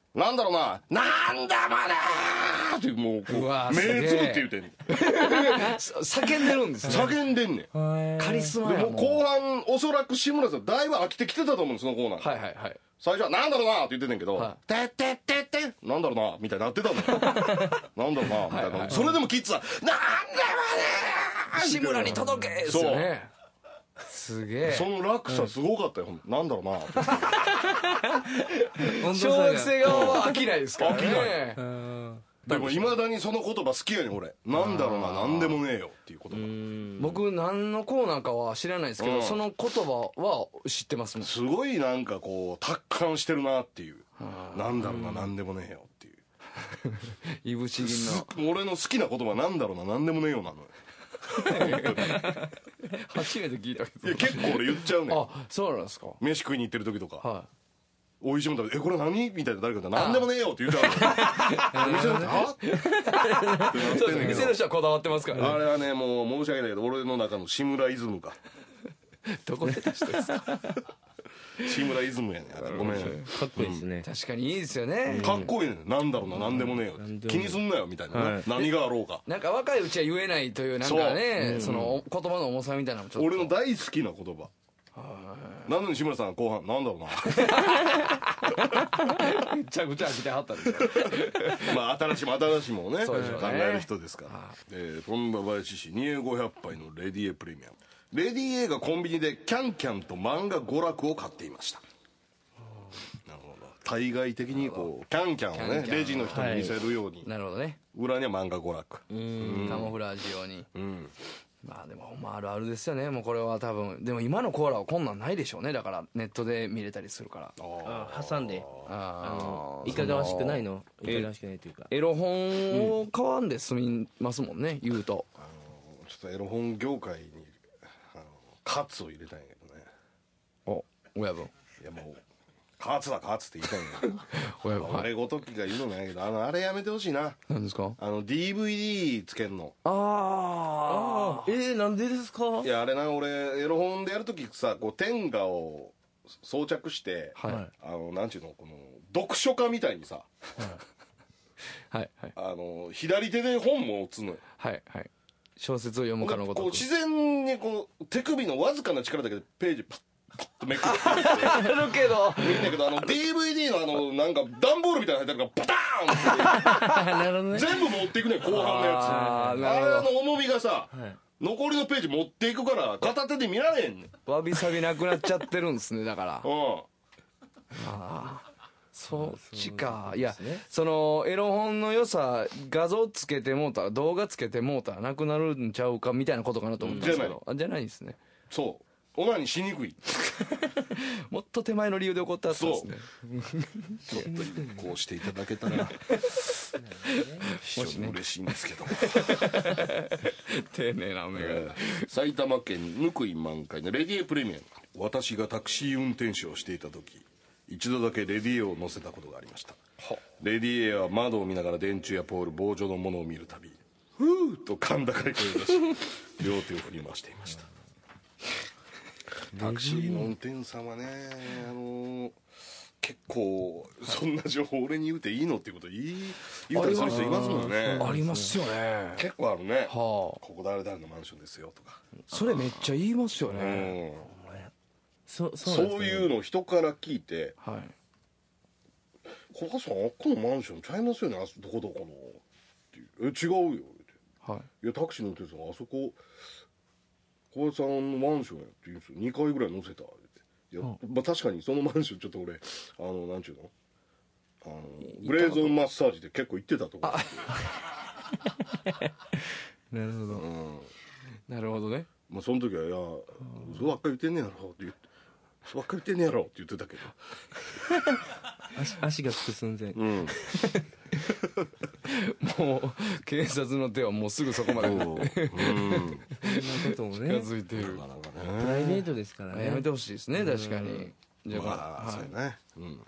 なんだろうな、なんだまだーってもうこううわー目すげえつぶって言うてんねん。 叫んでるんですね。 叫んでんねん。 カリスマでやもう。 も後半おそらく志村さんだいぶ飽きてきてたと思うんです、そのコーナー。 はいはいはい。 最初はなんだろうなって言ってんねんけど、 はてってってってなんだろうなみたいになってたのよ。なんだろうなみたいな。それでもキッズはなんだまだー志村に届けですよね。すげえ。 その落差すごかったよ、なんだろうなって小学生側は飽きないですからね。 飽きないでもいまだにその言葉好きやねん俺。なんだろうな、なんでもねえよっていう言葉。 僕何のコーナーかは知らないですけど、 うんその言葉は知ってますもん。 すごいなんかこう達観してるなっていう。なんだろうな、なんでもねえよっていう。 いぶし銀の。 俺の好きな言葉なんだろうな、なんでもねえよなのよ。 初めて聞いたけど。 いや結構俺言っちゃうねん。 あ、そうなんですか。 飯食いに行ってる時とか。 はおいしいもん食べて、え、これ何みたいな誰か言ったら、なんでもねえよって言うちゃうの。お店の人、はってなってい。そうですね。 んねんけど。 店の人はこだわってますからね。 あれはね、もう申し訳ないけど、俺の中の志村イズムか。 どこで出したんですか。 志村イズムやねん。あれごめん。 かっこいいですね。 確かにいいですよね。 かっこいいねん。なんだろうな、なんでもねえよって。気にすんなよ、みたいなね。何があろうか。 なんか若いうちは言えないというなんかね、その言葉の重さみたいなのもちょっと。 俺の大好きな言葉。なのに志村さん後半、なんだろうな。 めちゃくちゃ飽きてはったんですよ。 まあ新しいも新しいものね、考そうでしょうねえる人ですから。えー富田林市二栄ごひゃく杯のレディエプレミアム。レディエがコンビニでキャンキャンと漫画娯楽を買っていました。なるほど。対外的にこうキャンキャンをねキャンキャンレジの人に見せるように、 なるほどね。 裏には漫画娯楽。 カモフラージュ用に。 うん。 まあでもほんまあるあるですよね。もうこれは多分。でも今のコーラはこんなんないでしょうね。だからネットで見れたりするから。 あ挟んで、ああの、 ーいかがわしくないのいかがわしくないというか。 エロ本を買わんで済みますもんね、言うと。 あのちょっとエロ本業界にあのカツを入れたいんやけどね。 お、親分。 いやもうカツだカツって言いたいんや。 親分。はい。 俺ごときが言うのもないけど、あのあれやめてほしいな。 何ですか？ あの ディーブイディー つけんの。 あえー、なんでですかいやあれな、俺エロ本でやるときさ、こう天下を装着して、 あ。はい。 あのなんちゅうの、この読書家みたいにさ、 はい。はい。 あの左手で本も打つのよ。 はい。はい。小説を読むかのごとく。 こう自然にこう手首のわずかな力だけでページパッパッとめくってあるけど。 見るんだけど、あの ディーブイディー のあのなんか段ボールみたいなの入ってるからバターンってなるほどね。 全部持っていくね、後半のやつ。 あーなるほどあれの重みがさ、 はい残りのページ持っていくから片手で見られへんねん。 わびさびなくなっちゃってるんですね、だから。 うん。 そっちか。いやそうですね、 その、エロ本の良さ、画像つけてもうたら、動画つけてもうたらなくなるんちゃうかみたいなことかなと思ったんですけど。あ、じゃないんですね。 そう。オナニーしにくい。 もっと手前の理由で起こったやつですね。 ちょっとこうしていただけたら、非常に嬉しいんですけど。 丁寧なお願い。 埼玉県ぬくい満開のレディエプレミアム。私がタクシー運転手をしていた時、一度だけレディエを乗せたことがありました。レディエは窓を見ながら電柱やポール、棒状のものを見るたび、ふーっと甲高い声を出し、両手を振り回していました。タクシーの運転手さんはね、あのー結構そんな情報俺に言うていいのっていうこと言い言うたりする人いますもんね。 ありますよね。 結構あるね。 はあ。 ここ誰々のマンションですよとか。 それめっちゃ言いますようね。 ん。 そそうそうなんですねいうのを人から聞いて、 はい。 小川さんあっこのマンションちゃいますよね、あそどこどこのっていう。え違うよって。 はい。 いやタクシーの運転手さんあそこ小林さんのマンションやって言うんですよ。にかいぐらい乗せたって。いや、まあ確かにそのマンションちょっと俺あのなんちゅうのあのグレーゾーンマッサージで結構行ってたとこなるほど。 うんなるほどね。 まあその時は「いや嘘ばっかり言ってんねやろ」って言って「嘘ばっかり言ってんねやろ」って言ってたけど足足がつく寸前。 うんもう、警察の手はもうすぐそこまでそううんそんなことも近ね。 づいている。 なかなかプライベねートですからね。 やめてほしいですね、確かに。じゃあ、 まあはそうやねうん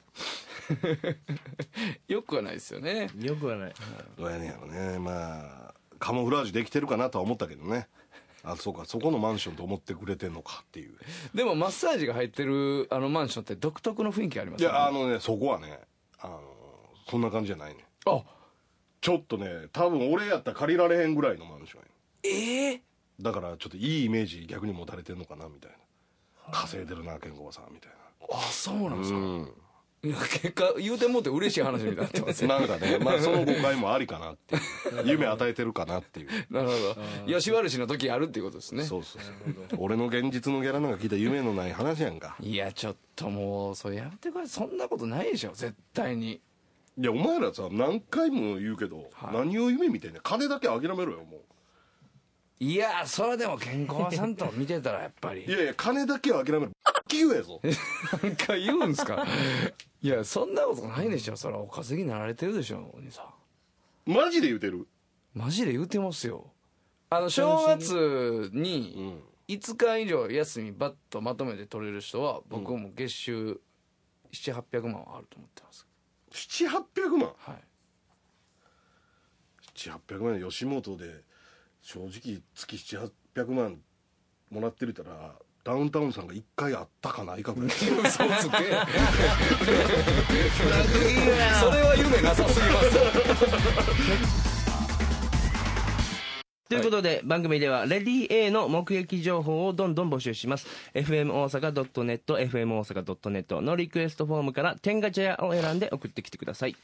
い。よくはないですよね。 よくはない。 どうやねんやろね。まあカモフラージュできてるかなとは思ったけどね。あそうかそこのマンションと思ってくれてんのかっていう。 でもマッサージが入ってるあのマンションって独特の雰囲気ありますよね。 いやあのねそこはねあのそんな感じじゃないね。 あ、 ちょっとね多分俺やったら借りられへんぐらいのマンションや。 ええー、だからちょっといいイメージ逆に持たれてんのかなみたいな。稼いでるなケンコバさんみたいな。 あ、そうなんですか。 うんいや、結果言うてもって嬉しい話みたいになってますね。 なんかね、まあその誤解もありかなっていう夢与えてるかなっていう。 なるほど。吉原氏の時あるっていうことですね。 そうそうそう。俺の現実のギャラなんか聞いたら夢のない話やんか。 いや、ちょっともうそれやめてください。そんなことないでしょ絶対に。 いやお前らさ何回も言うけど、 はい、 何を夢見てんねん。金だけ諦めろよもう。 いや、それでも健康さんと見てたらやっぱり。 いやいや金だけは諦める。言うやぞ。 なんか言うんすか。いや、そんなことないでしょ。それはお稼ぎになられてるでしょ、お兄さん。 マジで言うてる。 マジで言うてますよ。あの正月にいつか以上休みバッとまとめて取れる人は僕も月収ななひゃくはっぴゃくまんはあると思ってます。 ななはっぴゃくまん。 はい。 ななはっぴゃくまんで吉本で正直月ななはっぴゃくまんもらってるたらダウンタウンさんがいっかいあったかないかぐらい。 嘘つけ。それは夢なさすぎます。 ということで番組ではレディー A の目撃情報をどんどん募集します。 エフエム 大阪 ドットネット エフエム 大阪 ドットネット のリクエストフォームから天ガチャを選んで送ってきてください。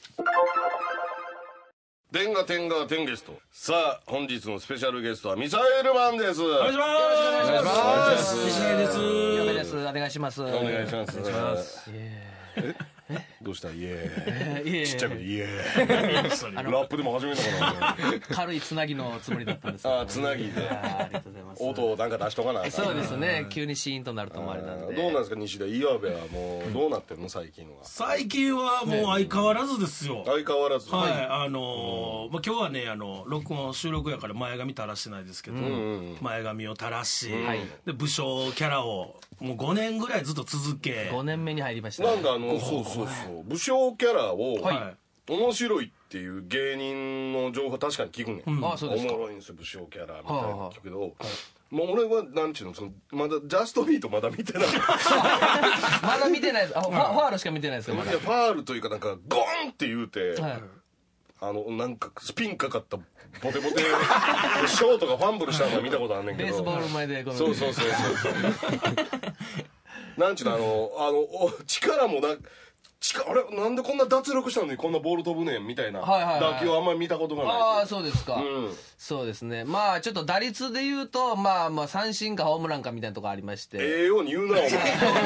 天ガ天ガ天ゲスト。さあ本日のスペシャルゲストはミサイルマンです。お願いします。 お願いします。 西成です。嫁です。お願いします。 お願いします。お願いします。えどうしたイエーイ。ちっちゃくイエーイ。ラップでも始めるのかな。 軽いつなぎのつもりだったんですけど。 あ、つなぎで。 ありがとうございます。 音をなんか出しとかない。 そうですね。急にシーンとなると思われたんで。 どうなんですか西田。岩部はもうどうなってるの最近は。 最近はもう相変わらずですよ。 相変わらず。 はい。あのまあ今日はねあの録音収録やから前髪垂らしてないですけど、前髪を垂らし、で武将キャラをもうごねんぐらいずっと続け。 ごねんめに入りました。 なんかあのそうそうそう武将キャラをはい面白いっていう芸人の情報確かに聞くねん。 ああそうですか。 おもろいんですよ武将キャラみたいなの聞くけど。もう俺はなんちゅうのそのまだジャストビートまだ見てない。 まだ見てないです。あファファールしか見てないですよまだ。 いやファールというかなんかゴンって言うて、 はいあのなんかスピンかかったボテボテショートがファンブルしたのは見たことあんねんけど。 ベースボール前でこのそうそうそうそうそう。なんちゅうのあのあのお力もな力あれなんでこんな脱力したのにこんなボール飛ぶねんみたいなはいはいはい打球をあんまり見たことがない。 ああそうですか、 うんそうですね。まあちょっと打率で言うとまあまあ三振かホームランかみたいなとこありまして、 ええように言うなお前。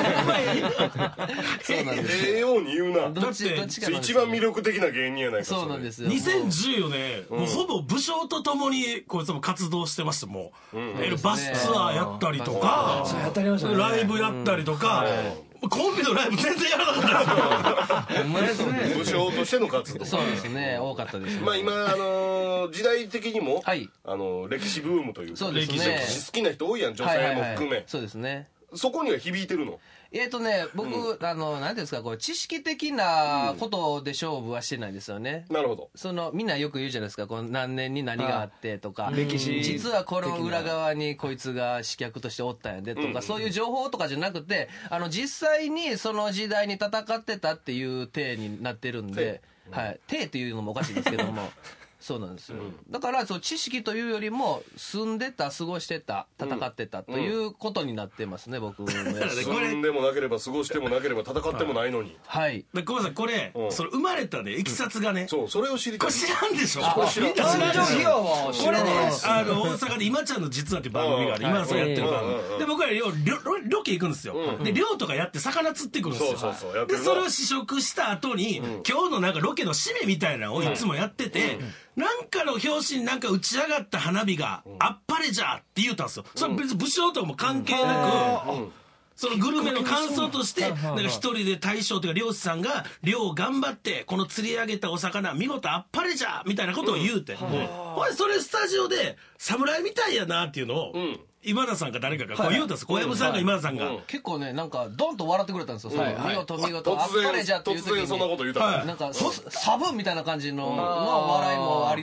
そうなんですええように言うな。 どっちだってどっちかなんです一番魅力的な芸人やないか。 そうなんですよ。 にせんじゅうよねん、もうほぼ武将とともにこいつも活動してましたもう、えーバスツアーやったりとか、ライブやったりとか、コンビのライブ全然やらなかったほんまですね。 武将としての活動。 そうですね多かったですね。 まあ今あのー時代的にも、 はいあのー歴史ブームというかそうですね歴史好きな人多いやん女性も含め、 はいはいはいそうですね。 そこには響いてるの。 えっとね僕、あのなんていうんですかこう知識的なことで勝負はしてないですよね。 なるほど。 そのみんなよく言うじゃないですかこの何年に何があってとか歴史実はこの裏側にこいつが刺客としておったんやでとか、そういう情報とかじゃなくてあの実際にその時代に戦ってたっていう体になってるんで、はい、体っていうのもおかしいですけどもそうなんですよ、だからそう知識というよりも住んでた過ごしてた戦ってたということになってますね、僕のやつ住んでもなければ過ごしてもなければ戦ってもないのに。 はいでごめんなさいこれ、 うんその生まれたねいきさつがね、 そうそれを知りたい。 これ知らんでしょ。 これ知らん。 みんな知らんでしょ費用も知これねらないあの大阪で今ちゃんの実はっていう番組がある、 うん今田さんやってる番うんうんうん組で僕らようロロロケ行くんですよ、で漁とかやって魚釣ってくるんですよ。 そうそうそうやってるなでそれを試食した後に、今日のなんかロケの締めみたいなのをいつもやってて、なんかの表紙になんか打ち上がった花火があっぱれじゃって言うたんですよ。それ別に武将とかも関係なく、そのグルメの感想としてなんか一人で大将というか漁師さんが漁を頑張ってこの釣り上げたお魚見事あっぱれじゃみたいなことを言うて、ほいそれスタジオで侍みたいやなっていうのを今田さんか誰かがこう言うたんです。小籔さんか今田さんが、 結構ねなんかドンと笑ってくれたんですよ、最後見事見事あっ突然ぱれじゃっていう時に突然そんなこと言うたから、 なんかサブみたいな感じのの笑いもあり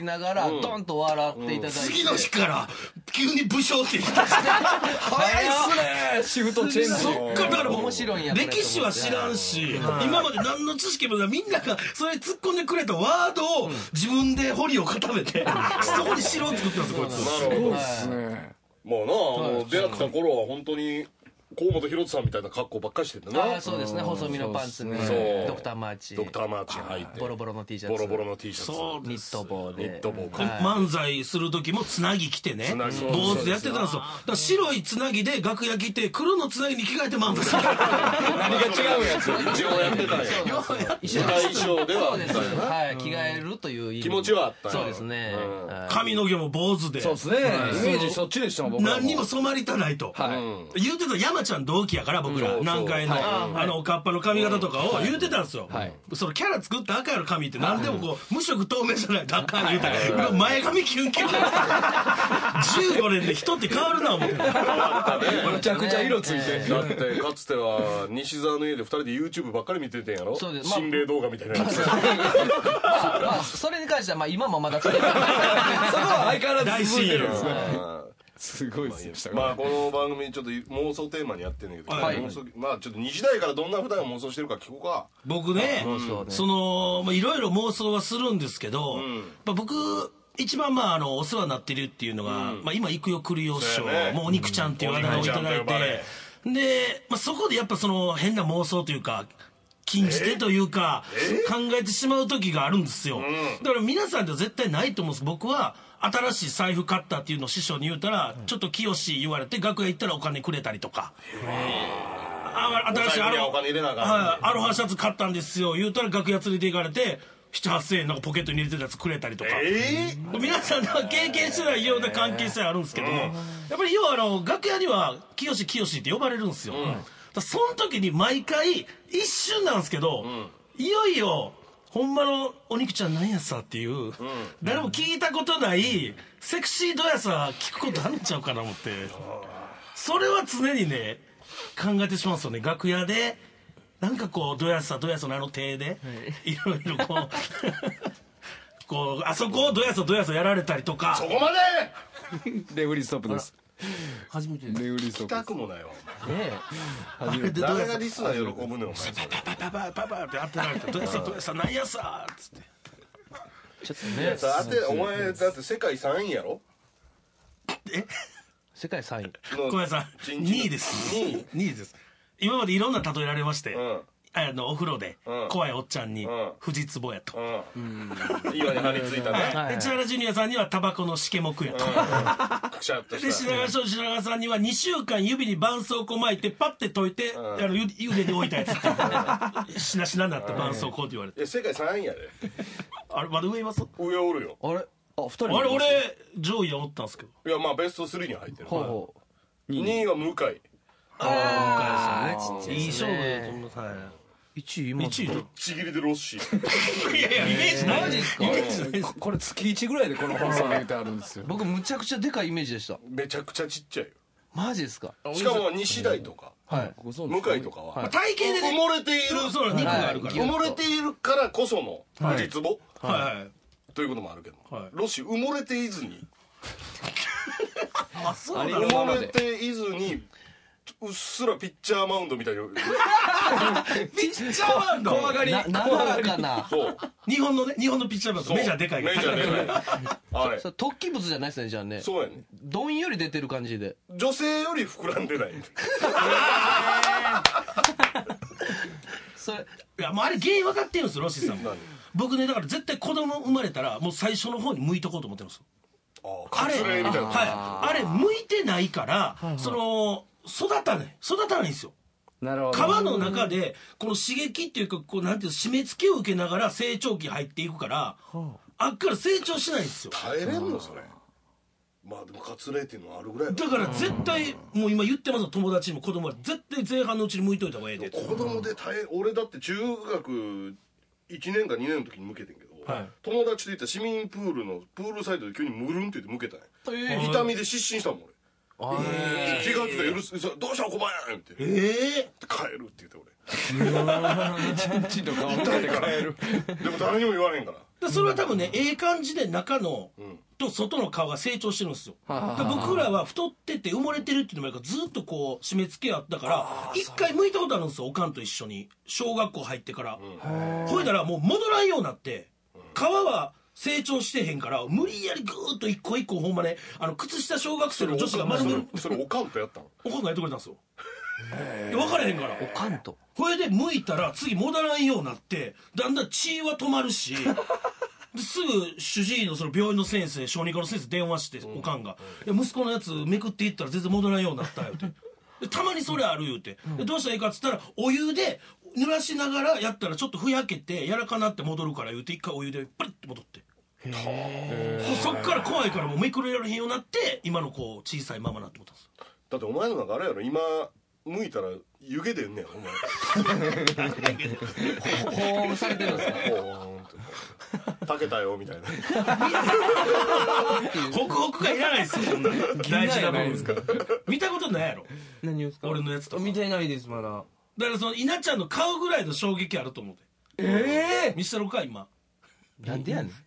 ながら、ドンと笑っていただいて、 次の日から急に武将って言い出して早いっすねシフトチェンジ。 そっからだからもう面白いんやこれ歴史は知らんし、今まで何の知識もないみんながそれ突っ込んでくれたワードを自分で堀を固めてそこに城を作ってますこいつ。 なるほどですね。 まあなあの出会った頃は本当に河本大翔さんみたいな格好ばっかりしてんだな。 ああそうですね、細身のパンツにそうドクターマーチ、 ドクターマーチ入ってボロボロの T シャツ、 ボロボロの T シャツ、 そうニット帽で、 ニット帽か、 漫才する時もつなぎ着てねつなぎ坊主でやってたんですよ。だから白いつなぎで楽屋来て黒のつなぎに着替えて漫才する何が違うやつ。 一応やってたんや。舞台衣装ではあそうです、 ったよな。 はい、着替えるという意味気持ちはあったんやそうですね、はい髪の毛も坊主でそうですね。イメージそっちでしたもん僕らも。 何にも染まりたないと、 はい。 言うてた山ちゃん同期やから僕ら、 うん南海の、あのおかっぱの髪型とかを言うてたんですよ、 はいそのキャラ作ったら赤やろ髪って何でもこう無色透明じゃないとあかん言うて前髪キュンキュンじゅうごねんで人って変わるな思ってめちゃくちゃ色ついて。 だってかつては西澤の家で二人で YouTube ばっかり見ててんやろ。 そうですまあ心霊動画みたいなやつ。 まあそれに関してはまあ今もまだ続いてるそこは相変わら大ず続いて親友るんですね。 あすごいですね。 ーまあこの番組ちょっと妄想テーマにやってんだけど、 はい妄想まあちょっと二時代からどんな普段妄想してるか聞こうか。 僕ねそうねそのまあいろいろ妄想はするんですけど、 んまあ僕一番まああのお世話になってるっていうのが、まあ、今行くよ来るよ師匠、 そうやねもうお肉ちゃんっていうあだ名をいただいお肉ちゃんと呼ばてれ、 で、まあ、そこでやっぱその変な妄想というか禁じ手というか考えてしまう時があるんですよ、だから皆さんでは絶対ないと思うんです。僕は新しい財布買ったっていうのを師匠に言うたら、ちょっと清言われて楽屋行ったらお金くれたりとか、あ新しいアロお財布にはお金入れなあかんはいアロハシャツ買ったんですよ言うたら楽屋連れて行かれてななはっせんえんなんかポケットに入れてたやつくれたりとか、 え皆さんが経験してないような関係性あるんですけども、やっぱり要はあの楽屋には清清って呼ばれるんですよ、だからその時に毎回一瞬なんですけど、いよいよほんまのお肉ちゃんなんやさっていう、誰も聞いたことないセクシードヤさ聞くことあるんちゃうかな思って、それは常にね考えてしまうんですよね。楽屋でなんかこうドヤさドヤさのあの手でいろいろこうこうあそこをドヤさドヤさやられたりとか、 そこまでレフリーストップです。 初めてレフリーストップ。 痛くもないわ。 ねあれでドヤさ誰がリスナー喜ぶねんお前。 パパパパパって当てられてドヤさドヤさなんやさっつってちょっとねさあてお前だって世界さんいやろ。 世界さんい小林さんにいですにいにいです。今までいろんな例えられまして、 うんあのお風呂でうん怖いおっちゃんにうん藤壺やと、 うん岩に張り付いたね。 はいで千原ジュニアさんにはタバコのしけもくやと、 くしゃっとでした。 品川庄司品川さんにはにしゅうかん指に絆創膏巻いてパッて解いて、あのゆ腕で置いたやつってしなしなになって絆創膏って言われて、 いや世界さんいやで。 あれまだ上います上おるよ。 あれあ、二人。 あれ俺上位はおったんですけど、 いやまあベストスリーには入ってる。 ほうほうにいは向井。 あーあいい勝負だと思う。はいいちい今いちいとちぎりでロッシー。 いやいやイメージないマジっすかイメージないここれ月一ぐらいでこの放送言うてあるんですよ。 僕むちゃくちゃでかいイメージでした。 めちゃくちゃちっちゃいよ。 マジですか。 しかも西大とかはいご存知向井とかは体型でね埋もれているそうそう肉があるから、 はい埋もれているからこその実母はいはいということもあるけど、 はいロッシー埋もれていずにあそうあれ埋もれていずにうっすらピッチャーマウンドみたいにピッチャーマウンド怖がり。 ななだらかな。 そう日本のね日本のピッチャーマウンドメジャーでかいからメジャーでかいあれそれ突起物じゃないですねじゃあね。 そうやねどんより出てる感じで。 女性より膨らんでないそれいやもうあれ原因分かってるんですよロッシーさんも何僕ねだから絶対子供生まれたらもう最初の方に向いとこうと思ってるんですよああれカツレみたいなはいあれ向いてないからその育たない育たないんですよなるほど。 皮の中でこの刺激っていうかこうなんていうの締め付けを受けながら成長期入っていくからあっから成長しないんですよ耐えれんのそれまあでもカツレっていうのはあるぐらいだから絶対もう今言ってますよ友達にも子供は絶対前半のうちに向いといた方がええでって子供で耐え俺だって中学いちねんかにねんの時に向けてんけど、 はい友達と行った市民プールのプールサイドで急にムルンって言って向けたんや、痛みで失神したもん俺気がついたら許すどうしたの小林ってええ帰るって言って俺ちんちんと顔向けて帰る。 でも誰にも言われへんからでそれは多分ね、ええ感じで中のと外の顔が成長してるんですよ。で僕らは太ってて埋もれてるっていうのもやからずっとこう締め付けあったから一回剥いたことあるんですよ、おかんと一緒に小学校入ってから。ほいだらもう戻らんようになって皮は成長してへんから無理やりぐーっと一個一個ほんまね、あの靴下小学生の女子が丸める。 それおかんとやったの？ おかんがやってくれたんですよ。分からへんからおかんとこれで剥いたら次戻らんようになってだんだん血は止まるしですぐ主治医のその病院の先生、小児科の先生電話して、おかんが「いや息子のやつめくっていったら全然戻らんようになったよ」ってでたまにそれある言うてでどうしたらいいかっつったらお湯で濡らしながらやったらちょっとふやけて柔らかなって戻るから言うて一回お湯でパリッと戻ってそっから怖いからもうめくれられへんようになって今のこう小さいままなって思ったんですよ。 だってお前のなんかあれやろ、今剥いたら湯気出んねんお前保温されてるんですか？ ほーんと炊けたよみたいなホクホクがいらないですよそんな大事な部分ですから見たことないやろ何をですか？ 俺のやつとか見てないですまだ。 だからその稲ちゃんの顔ぐらいの衝撃あると思うで。 ええ見せたろか今。 なんでやねん。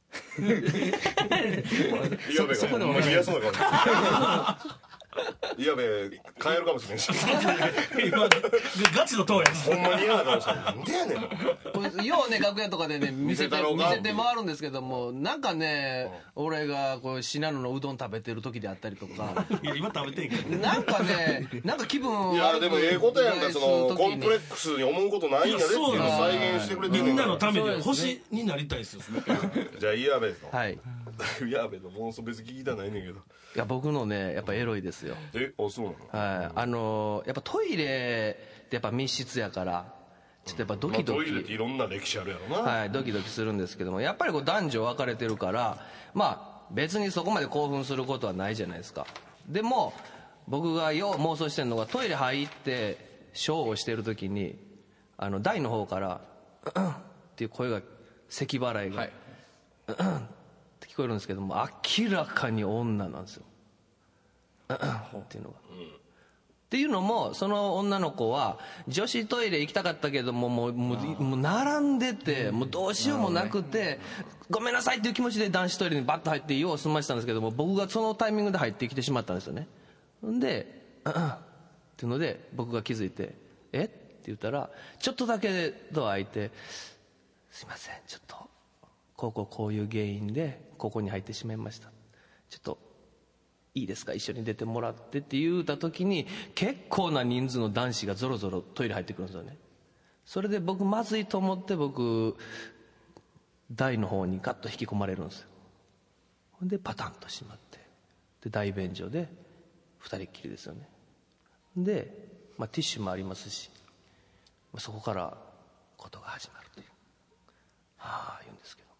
岩部がほんまに嫌そうな顔岩部帰るかもしれんし今ガチのトーンやつほんまに嫌な顔したらなんでやねんこいつようね楽屋とかでね見せて見せて回るんですけども、なんかね俺がこう信濃のうどん食べてる時であったりとかいや今食べてんけどなんかねなんか気分いやでもええことやんか、そのコンプレックスに思うことないんやでっていうのを再現してくれてみんなのためそうですねに星になりたいですよ。 じゃあ岩部のはい岩部の妄想別に聞きたないねんけど。 いや僕のねやっぱエロいですよ。 えあそうなの？ はい、あのーやっぱトイレってやっぱ密室やからちょっとやっぱドキドキ、 まあ、トイレっていろんな歴史あるやろな、 はい、ドキドキするんですけどもやっぱりこう男女分かれてるからまあ別にそこまで興奮することはないじゃないですか。でも僕がよう妄想してるのがトイレ入ってショーをしてる時にあの台の方から「うん」っていう声が咳払いが「 はいうん」って聞こえるんですけども明らかに女なんですよ。うんっていうのが。っていうのもその女の子は女子トイレ行きたかったけどももうもうもう並んでてもうどうしようもなくてごめんなさいっていう気持ちで男子トイレにバッと入って用を済ましたんですけども僕がそのタイミングで入ってきてしまったんですよね。んで「うん」っていうので僕が気づいて「えっ?」て言ったらちょっとだけドア開いて「すいませんちょっとこうこうこういう原因でここに入ってしまいましたちょっといいですか一緒に出てもらって」って言うた時に結構な人数の男子がぞろぞろトイレ入ってくるんですよね。それで僕まずいと思って僕台の方にガッと引き込まれるんですよ。ほんでパタンと閉まってで大便所で二人っきりですよね。で、まあ、ティッシュもありますし、まあ、そこからことが始まるというはあ言うんですけど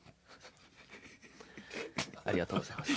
ありがとうございます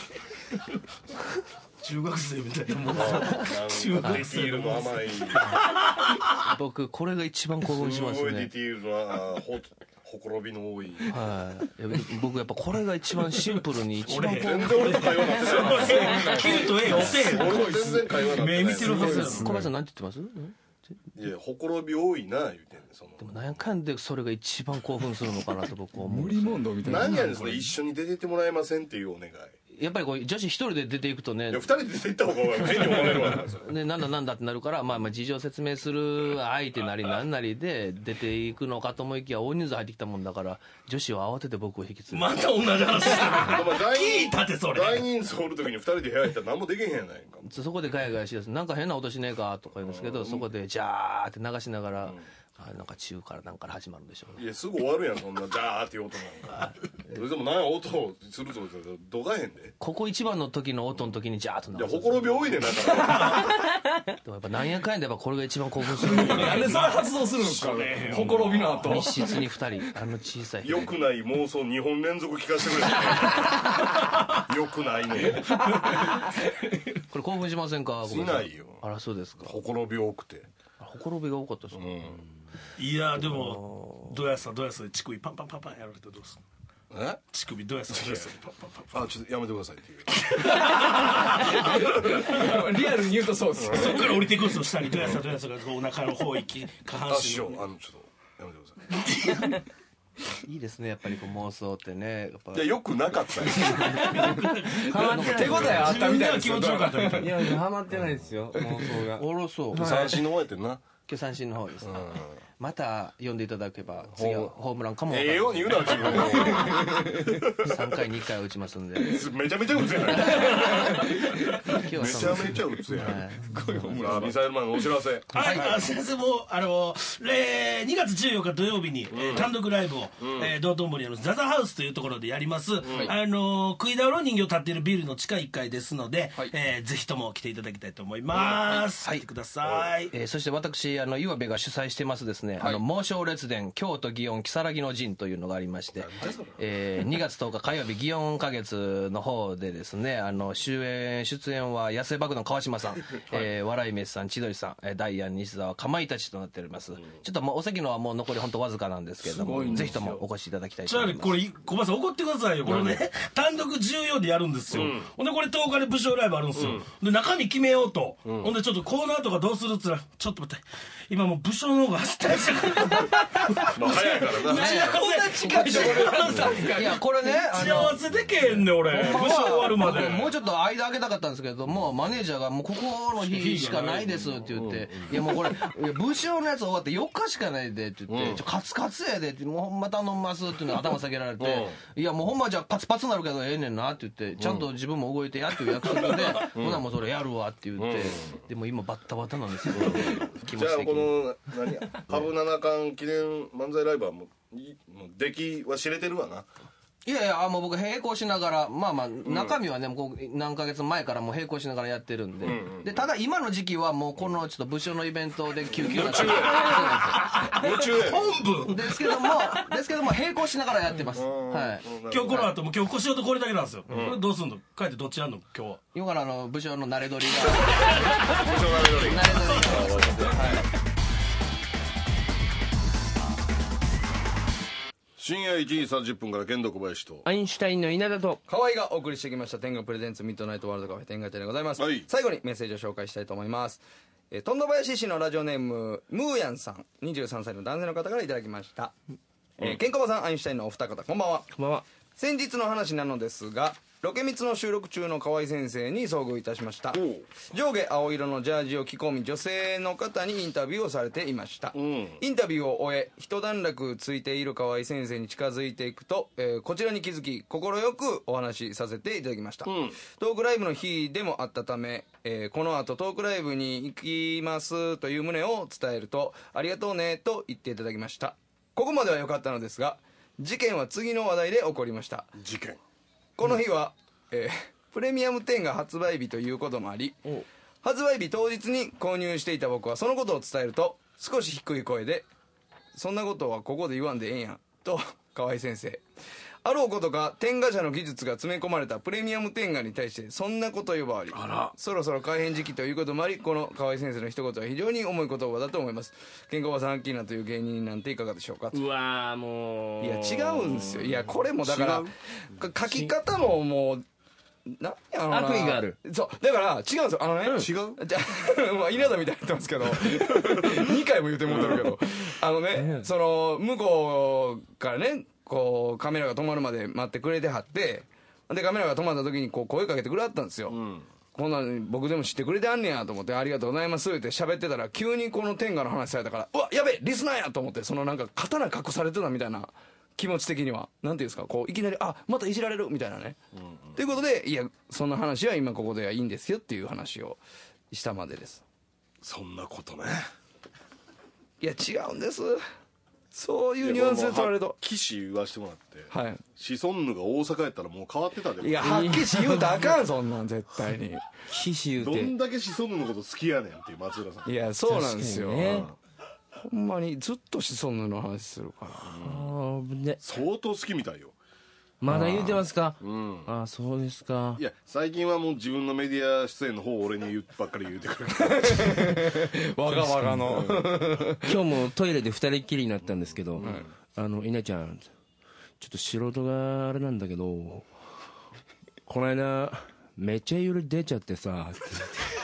中学生みたいなもん中学ディティールの甘い僕これが一番興奮しますすごいデねィティールなほほころびの多いはいいや僕やっぱこれが一番シンプルに一番興奮全然俺と会話なってないキューと A をせえ俺も全然会話なってない目見てるはずや小林さんなんて言ってますいやほころび多いな言うてんねんそのでも何回でそれが一番興奮するのかなと僕は思う無理問答みたいな。 何やねんそれ一緒に出てってもらえませんっていうお願い。 やっぱりこう女子一人で出ていくとねいや二人で出て行った方が変に思われるわでなんだなんだってなるから、まあ、まあ事情説明する相手なりなんなりで出ていくのかと思いきや大人数入ってきたもんだから女子は慌てて僕を引き連れてまた同じ話してるお前大聞いたってそれ大人数おる時に二人で部屋入ったら何もできへんやないかそこでガヤガヤしだすなんか変な音しねえかとか言うんですけどそこでジャーって流しながら、あなんか中からなんから始まるんでしょうねいやすぐ終わるやんそんなジャーっていう音なんかそれでも何や音するとどかへんでここ一番の時の音の時にジャーっと流すいやほころび多いねんだからでもやっぱなんやかんやでやっぱこれが一番興奮するなんでそれ発動するんですかほころびの後。 密室に二人あの小さい良くない妄想にほん連続聞かせてくれ良くないねこれ興奮しませんかしないよあらそうですかほころび多くてほころびが多かったですか、 いやでもどやさどやさで乳首パンパンパンパンやられてどうすんのえ乳首どやさどやさでパンパンパンパンあちょっとやめてくださいっていうリアルに言うとそうです。 そこから降りていくんですよ下にどやさどやさがこうお腹の方行き下半あ身の師匠あのちょっとやめてくださいいいですねやっぱりこう妄想ってねやっぱいやよくなかったよハマってない手応えあったみたいですよ。 自分では気持ちよかったみたいいやいやハマってないですよ妄想が。 おろそう三振の方やってんな今日三振の方ですねまた呼んでいただけば次はホームランかもわかええように言うな自分さんかいにいっかい打ちますんでめちゃめちゃ打つやない今日はそのめちゃめちゃ打つやんさあミサイルマンのお知らせはい、あ先生もあの、えー、にがつじゅうよっか土曜日に、えー単独ライブを、えー道頓堀のザザハウスというところでやります、あの食い倒れ人形立っているビルの地下いっかいですので、えーぜひとも来ていただきたいと思います、来てください、 えーそして私あの岩部が主催してますですね、あの猛将列伝京都祇園如月の陣というのがありまして、えーにがつとおか火曜日祇園花月の方でですねあの主演出演は野生爆弾川島さん、えー笑い飯さん千鳥さん、えーダイアン西澤かまいたちとなっております、ちょっともうお席のはもう残り本当わずかなんですけれどもぜひともお越しいただきたいと思います。 じゃあねこれ小林さん怒ってくださいよこれね単独じゅうよんでやるんですよ、ほんでこれとおかで武将ライブあるんですよ、で中身決めようと、ほんでちょっとコーナーとかどうするっつったらちょっと待って今もう武将の方が走ったりしてくるまあ早いからな近いいやこれねあの幸せでけへんね俺武将終わるまでもうちょっと間空けたかったんですけどもマネージャーがもうここの日しかないですって言っていやもうこれいや武将のやつ終わってよっかしかないでって言ってちょカツカツやでってもうほんま頼みますっていうの頭下げられていやもうほんまじゃパツパツなるけどええねんなって言ってちゃんと自分も動いてやっていう約束でほなもうそれやるわって言ってでも今バッタバタなんですよ気持じゃあこち的にの何株七冠記念漫才ライブはもういもう出来は知れてるわないやいやもう僕並行しながらまあまあ中身はねもう何ヶ月前からもう並行しながらやってるんででただ今の時期はもうこのちょっと武将のイベントで救急なってる夢中や本部ですけどもですけども並行しながらやってますはい今日この後も今日腰音これだけなんですよ、これどうすんの帰ってどっちやんの今日は今からあの武将の慣れ取りが武将なめどり慣れ取りがはい深夜いちじさんじゅっぷんから剣道小林とアインシュタインの稲田と河合がお送りしてきました天狗プレゼンツミッドナイトワールドカフェ天狗茶でございます、 はい最後にメッセージを紹介したいと思います、えー、富田林市のラジオネームムーヤンさんにじゅうさんさいの男性の方からいただきました、えー、ケンコバさんアインシュタインのお二方こんばんは。 こんばんは。 先日の話なのですがロケミツの収録中の河合先生に遭遇いたしました。上下青色のジャージを着込み女性の方にインタビューをされていました、うん、インタビューを終え一段落ついている河合先生に近づいていくと、えー、こちらに気づき快くお話しさせていただきました、うん、トークライブの日でもあったため、えー、この後トークライブに行きますという旨を伝えるとありがとうねと言っていただきました。ここまでは良かったのですが事件は次の話題で起こりました。 事件この日は、えー、プレミアムテンが発売日ということもあり発売日当日に購入していた僕はそのことを伝えると少し低い声でそんなことはここで言わんでええんやと河合先生あろうことか天下社の技術が詰め込まれたプレミアム天下に対してそんなこと呼ばわりそろそろ改変時期ということもありこの河合先生の一言は非常に重い言葉だと思います。ケンコバさんアッキーナという芸人なんていかがでしょうか。 うわーもういや違うんですよ。いやこれもだから書き方ももうなんやろうな悪意がある。 そうだから違うんですよ。あのね、うん、違うじゃまあ稲田みたいになってますけどにかいも言うてもうてるけどあのねその向こうからねこうカメラが止まるまで待ってくれてはってでカメラが止まった時にこう声かけてくれはったんですよ、うん、こんなん僕でも知ってくれてあんねやと思ってありがとうございますって喋ってたら急にこの天下の話されたからうわやべえリスナーやと思ってそのなんか刀隠されてたみたいな気持ち的にはなんていうんですかこういきなりあまたいじられるみたいなね、うんうん、ということでいやそんな話は今ここではいいんですよっていう話をしたまでです。 そんなことねいや違うんですそういうニュアンスで取られると騎士言わしてもらって、 はい、 シソンヌが大阪やったらもう変わってたで。 いやはっきし言うたらあかんそんなん絶対に騎士言うてどんだけシソンヌのこと好きやねんっていう松浦さん。 いやそうなんですよ、 ね、 ほんまにずっとシソンヌの話するから、 うん、ね、 相当好きみたいよ。 まだ言うてますか。 うん、 ああそうですか。 いや最近はもう自分のメディア出演の方を俺に言うばっかり言うてくるわがわがの今日もトイレで二人っきりになったんですけど、うん、あの稲ちゃんちょっと素人があれなんだけどこの間めっちゃ揺れ出ちゃってさって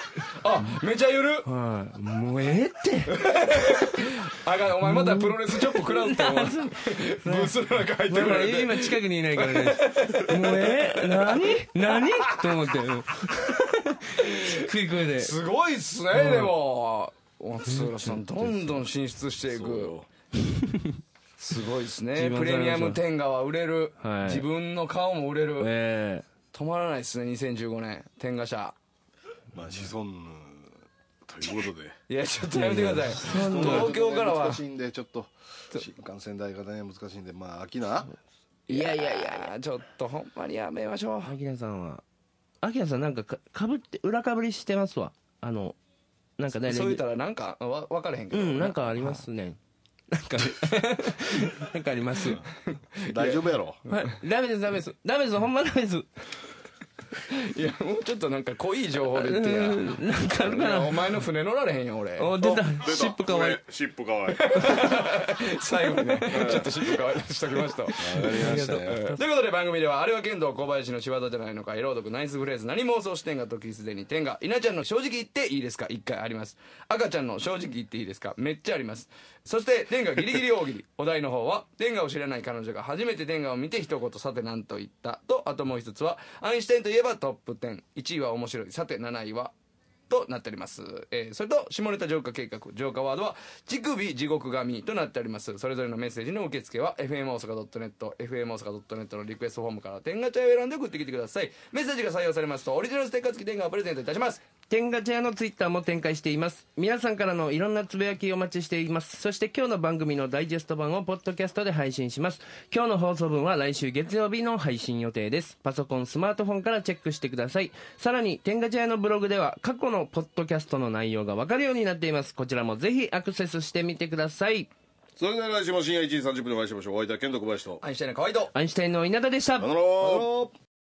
あめちゃゆるはいもうええってあかんお前またプロレスチョップ食らうってお前ブースの中入ってくまあれて今近くにいないからねもうえー、何何と思って低い声ですごいっすねでも松浦さんどんどん進出していくすごいっすねプレミアム天下は売れる、はい、自分の顔も売れる、えー、止まらないっすねにせんじゅうごねん天下社まあシソンヌということでいやちょっとやめてください東京からは難しいんでちょっと新幹線代がね難しいんでまあ秋ないやいやいやちょっとほんまにやめましょう秋菜さんは秋菜さんなんか か, かぶって裏かぶりしてますわあのなんかそう言ったらなんかわ分からへんけどうんなんかありますねなんかなんかあります大丈夫やろダメですダメですダメですほんまダメですいやもうちょっとなんか濃い情報で言ってやなんかあるかなお前の船乗られへんよ俺お出たシップかわいいシップかわいい最後にねちょっとシップかわいいしときましたわかりましたよということで番組ではあれは剣道小林の仕業じゃないのか朗読ナイスフレーズ何妄想してんが時すでに天が稲ちゃんの正直言っていいですかいっかいあります赤ちゃんの正直言っていいですかめっちゃありますそして天がギリギリ大喜利お題の方は天がを知らない彼女が初めて天がを見て一言さて何と言ったとあともう一つはアインシュタインといえばトップじゅういちいは面白いさてなないはとなっております、えー、それと下ネタ浄化計画浄化ワードは乳首地獄神となっておりますそれぞれのメッセージの受付は エフエム 大阪 .net エフエム 大阪 .net のリクエストフォームから天ガチャを選んで送ってきてくださいメッセージが採用されますとオリジナルステッカー付き天ガをプレゼントいたします天ガチャのツイッターも展開しています皆さんからのいろんなつぶやきお待ちしていますそして今日の番組のダイジェスト版をポッドキャストで配信します今日の放送分は来週月曜日の配信予定ですパソコンスマートフォンからチェックしてくださいさらに天ガチャのブログでは過去のポッドキャストの内容が分かるようになっていますこちらもぜひアクセスしてみてくださいそれでは来週も深夜いちじさんじゅっぷんでお会いしましょうお相手はケント小林とアインシュタインの河合とアインシュタインの稲田でしたさよなら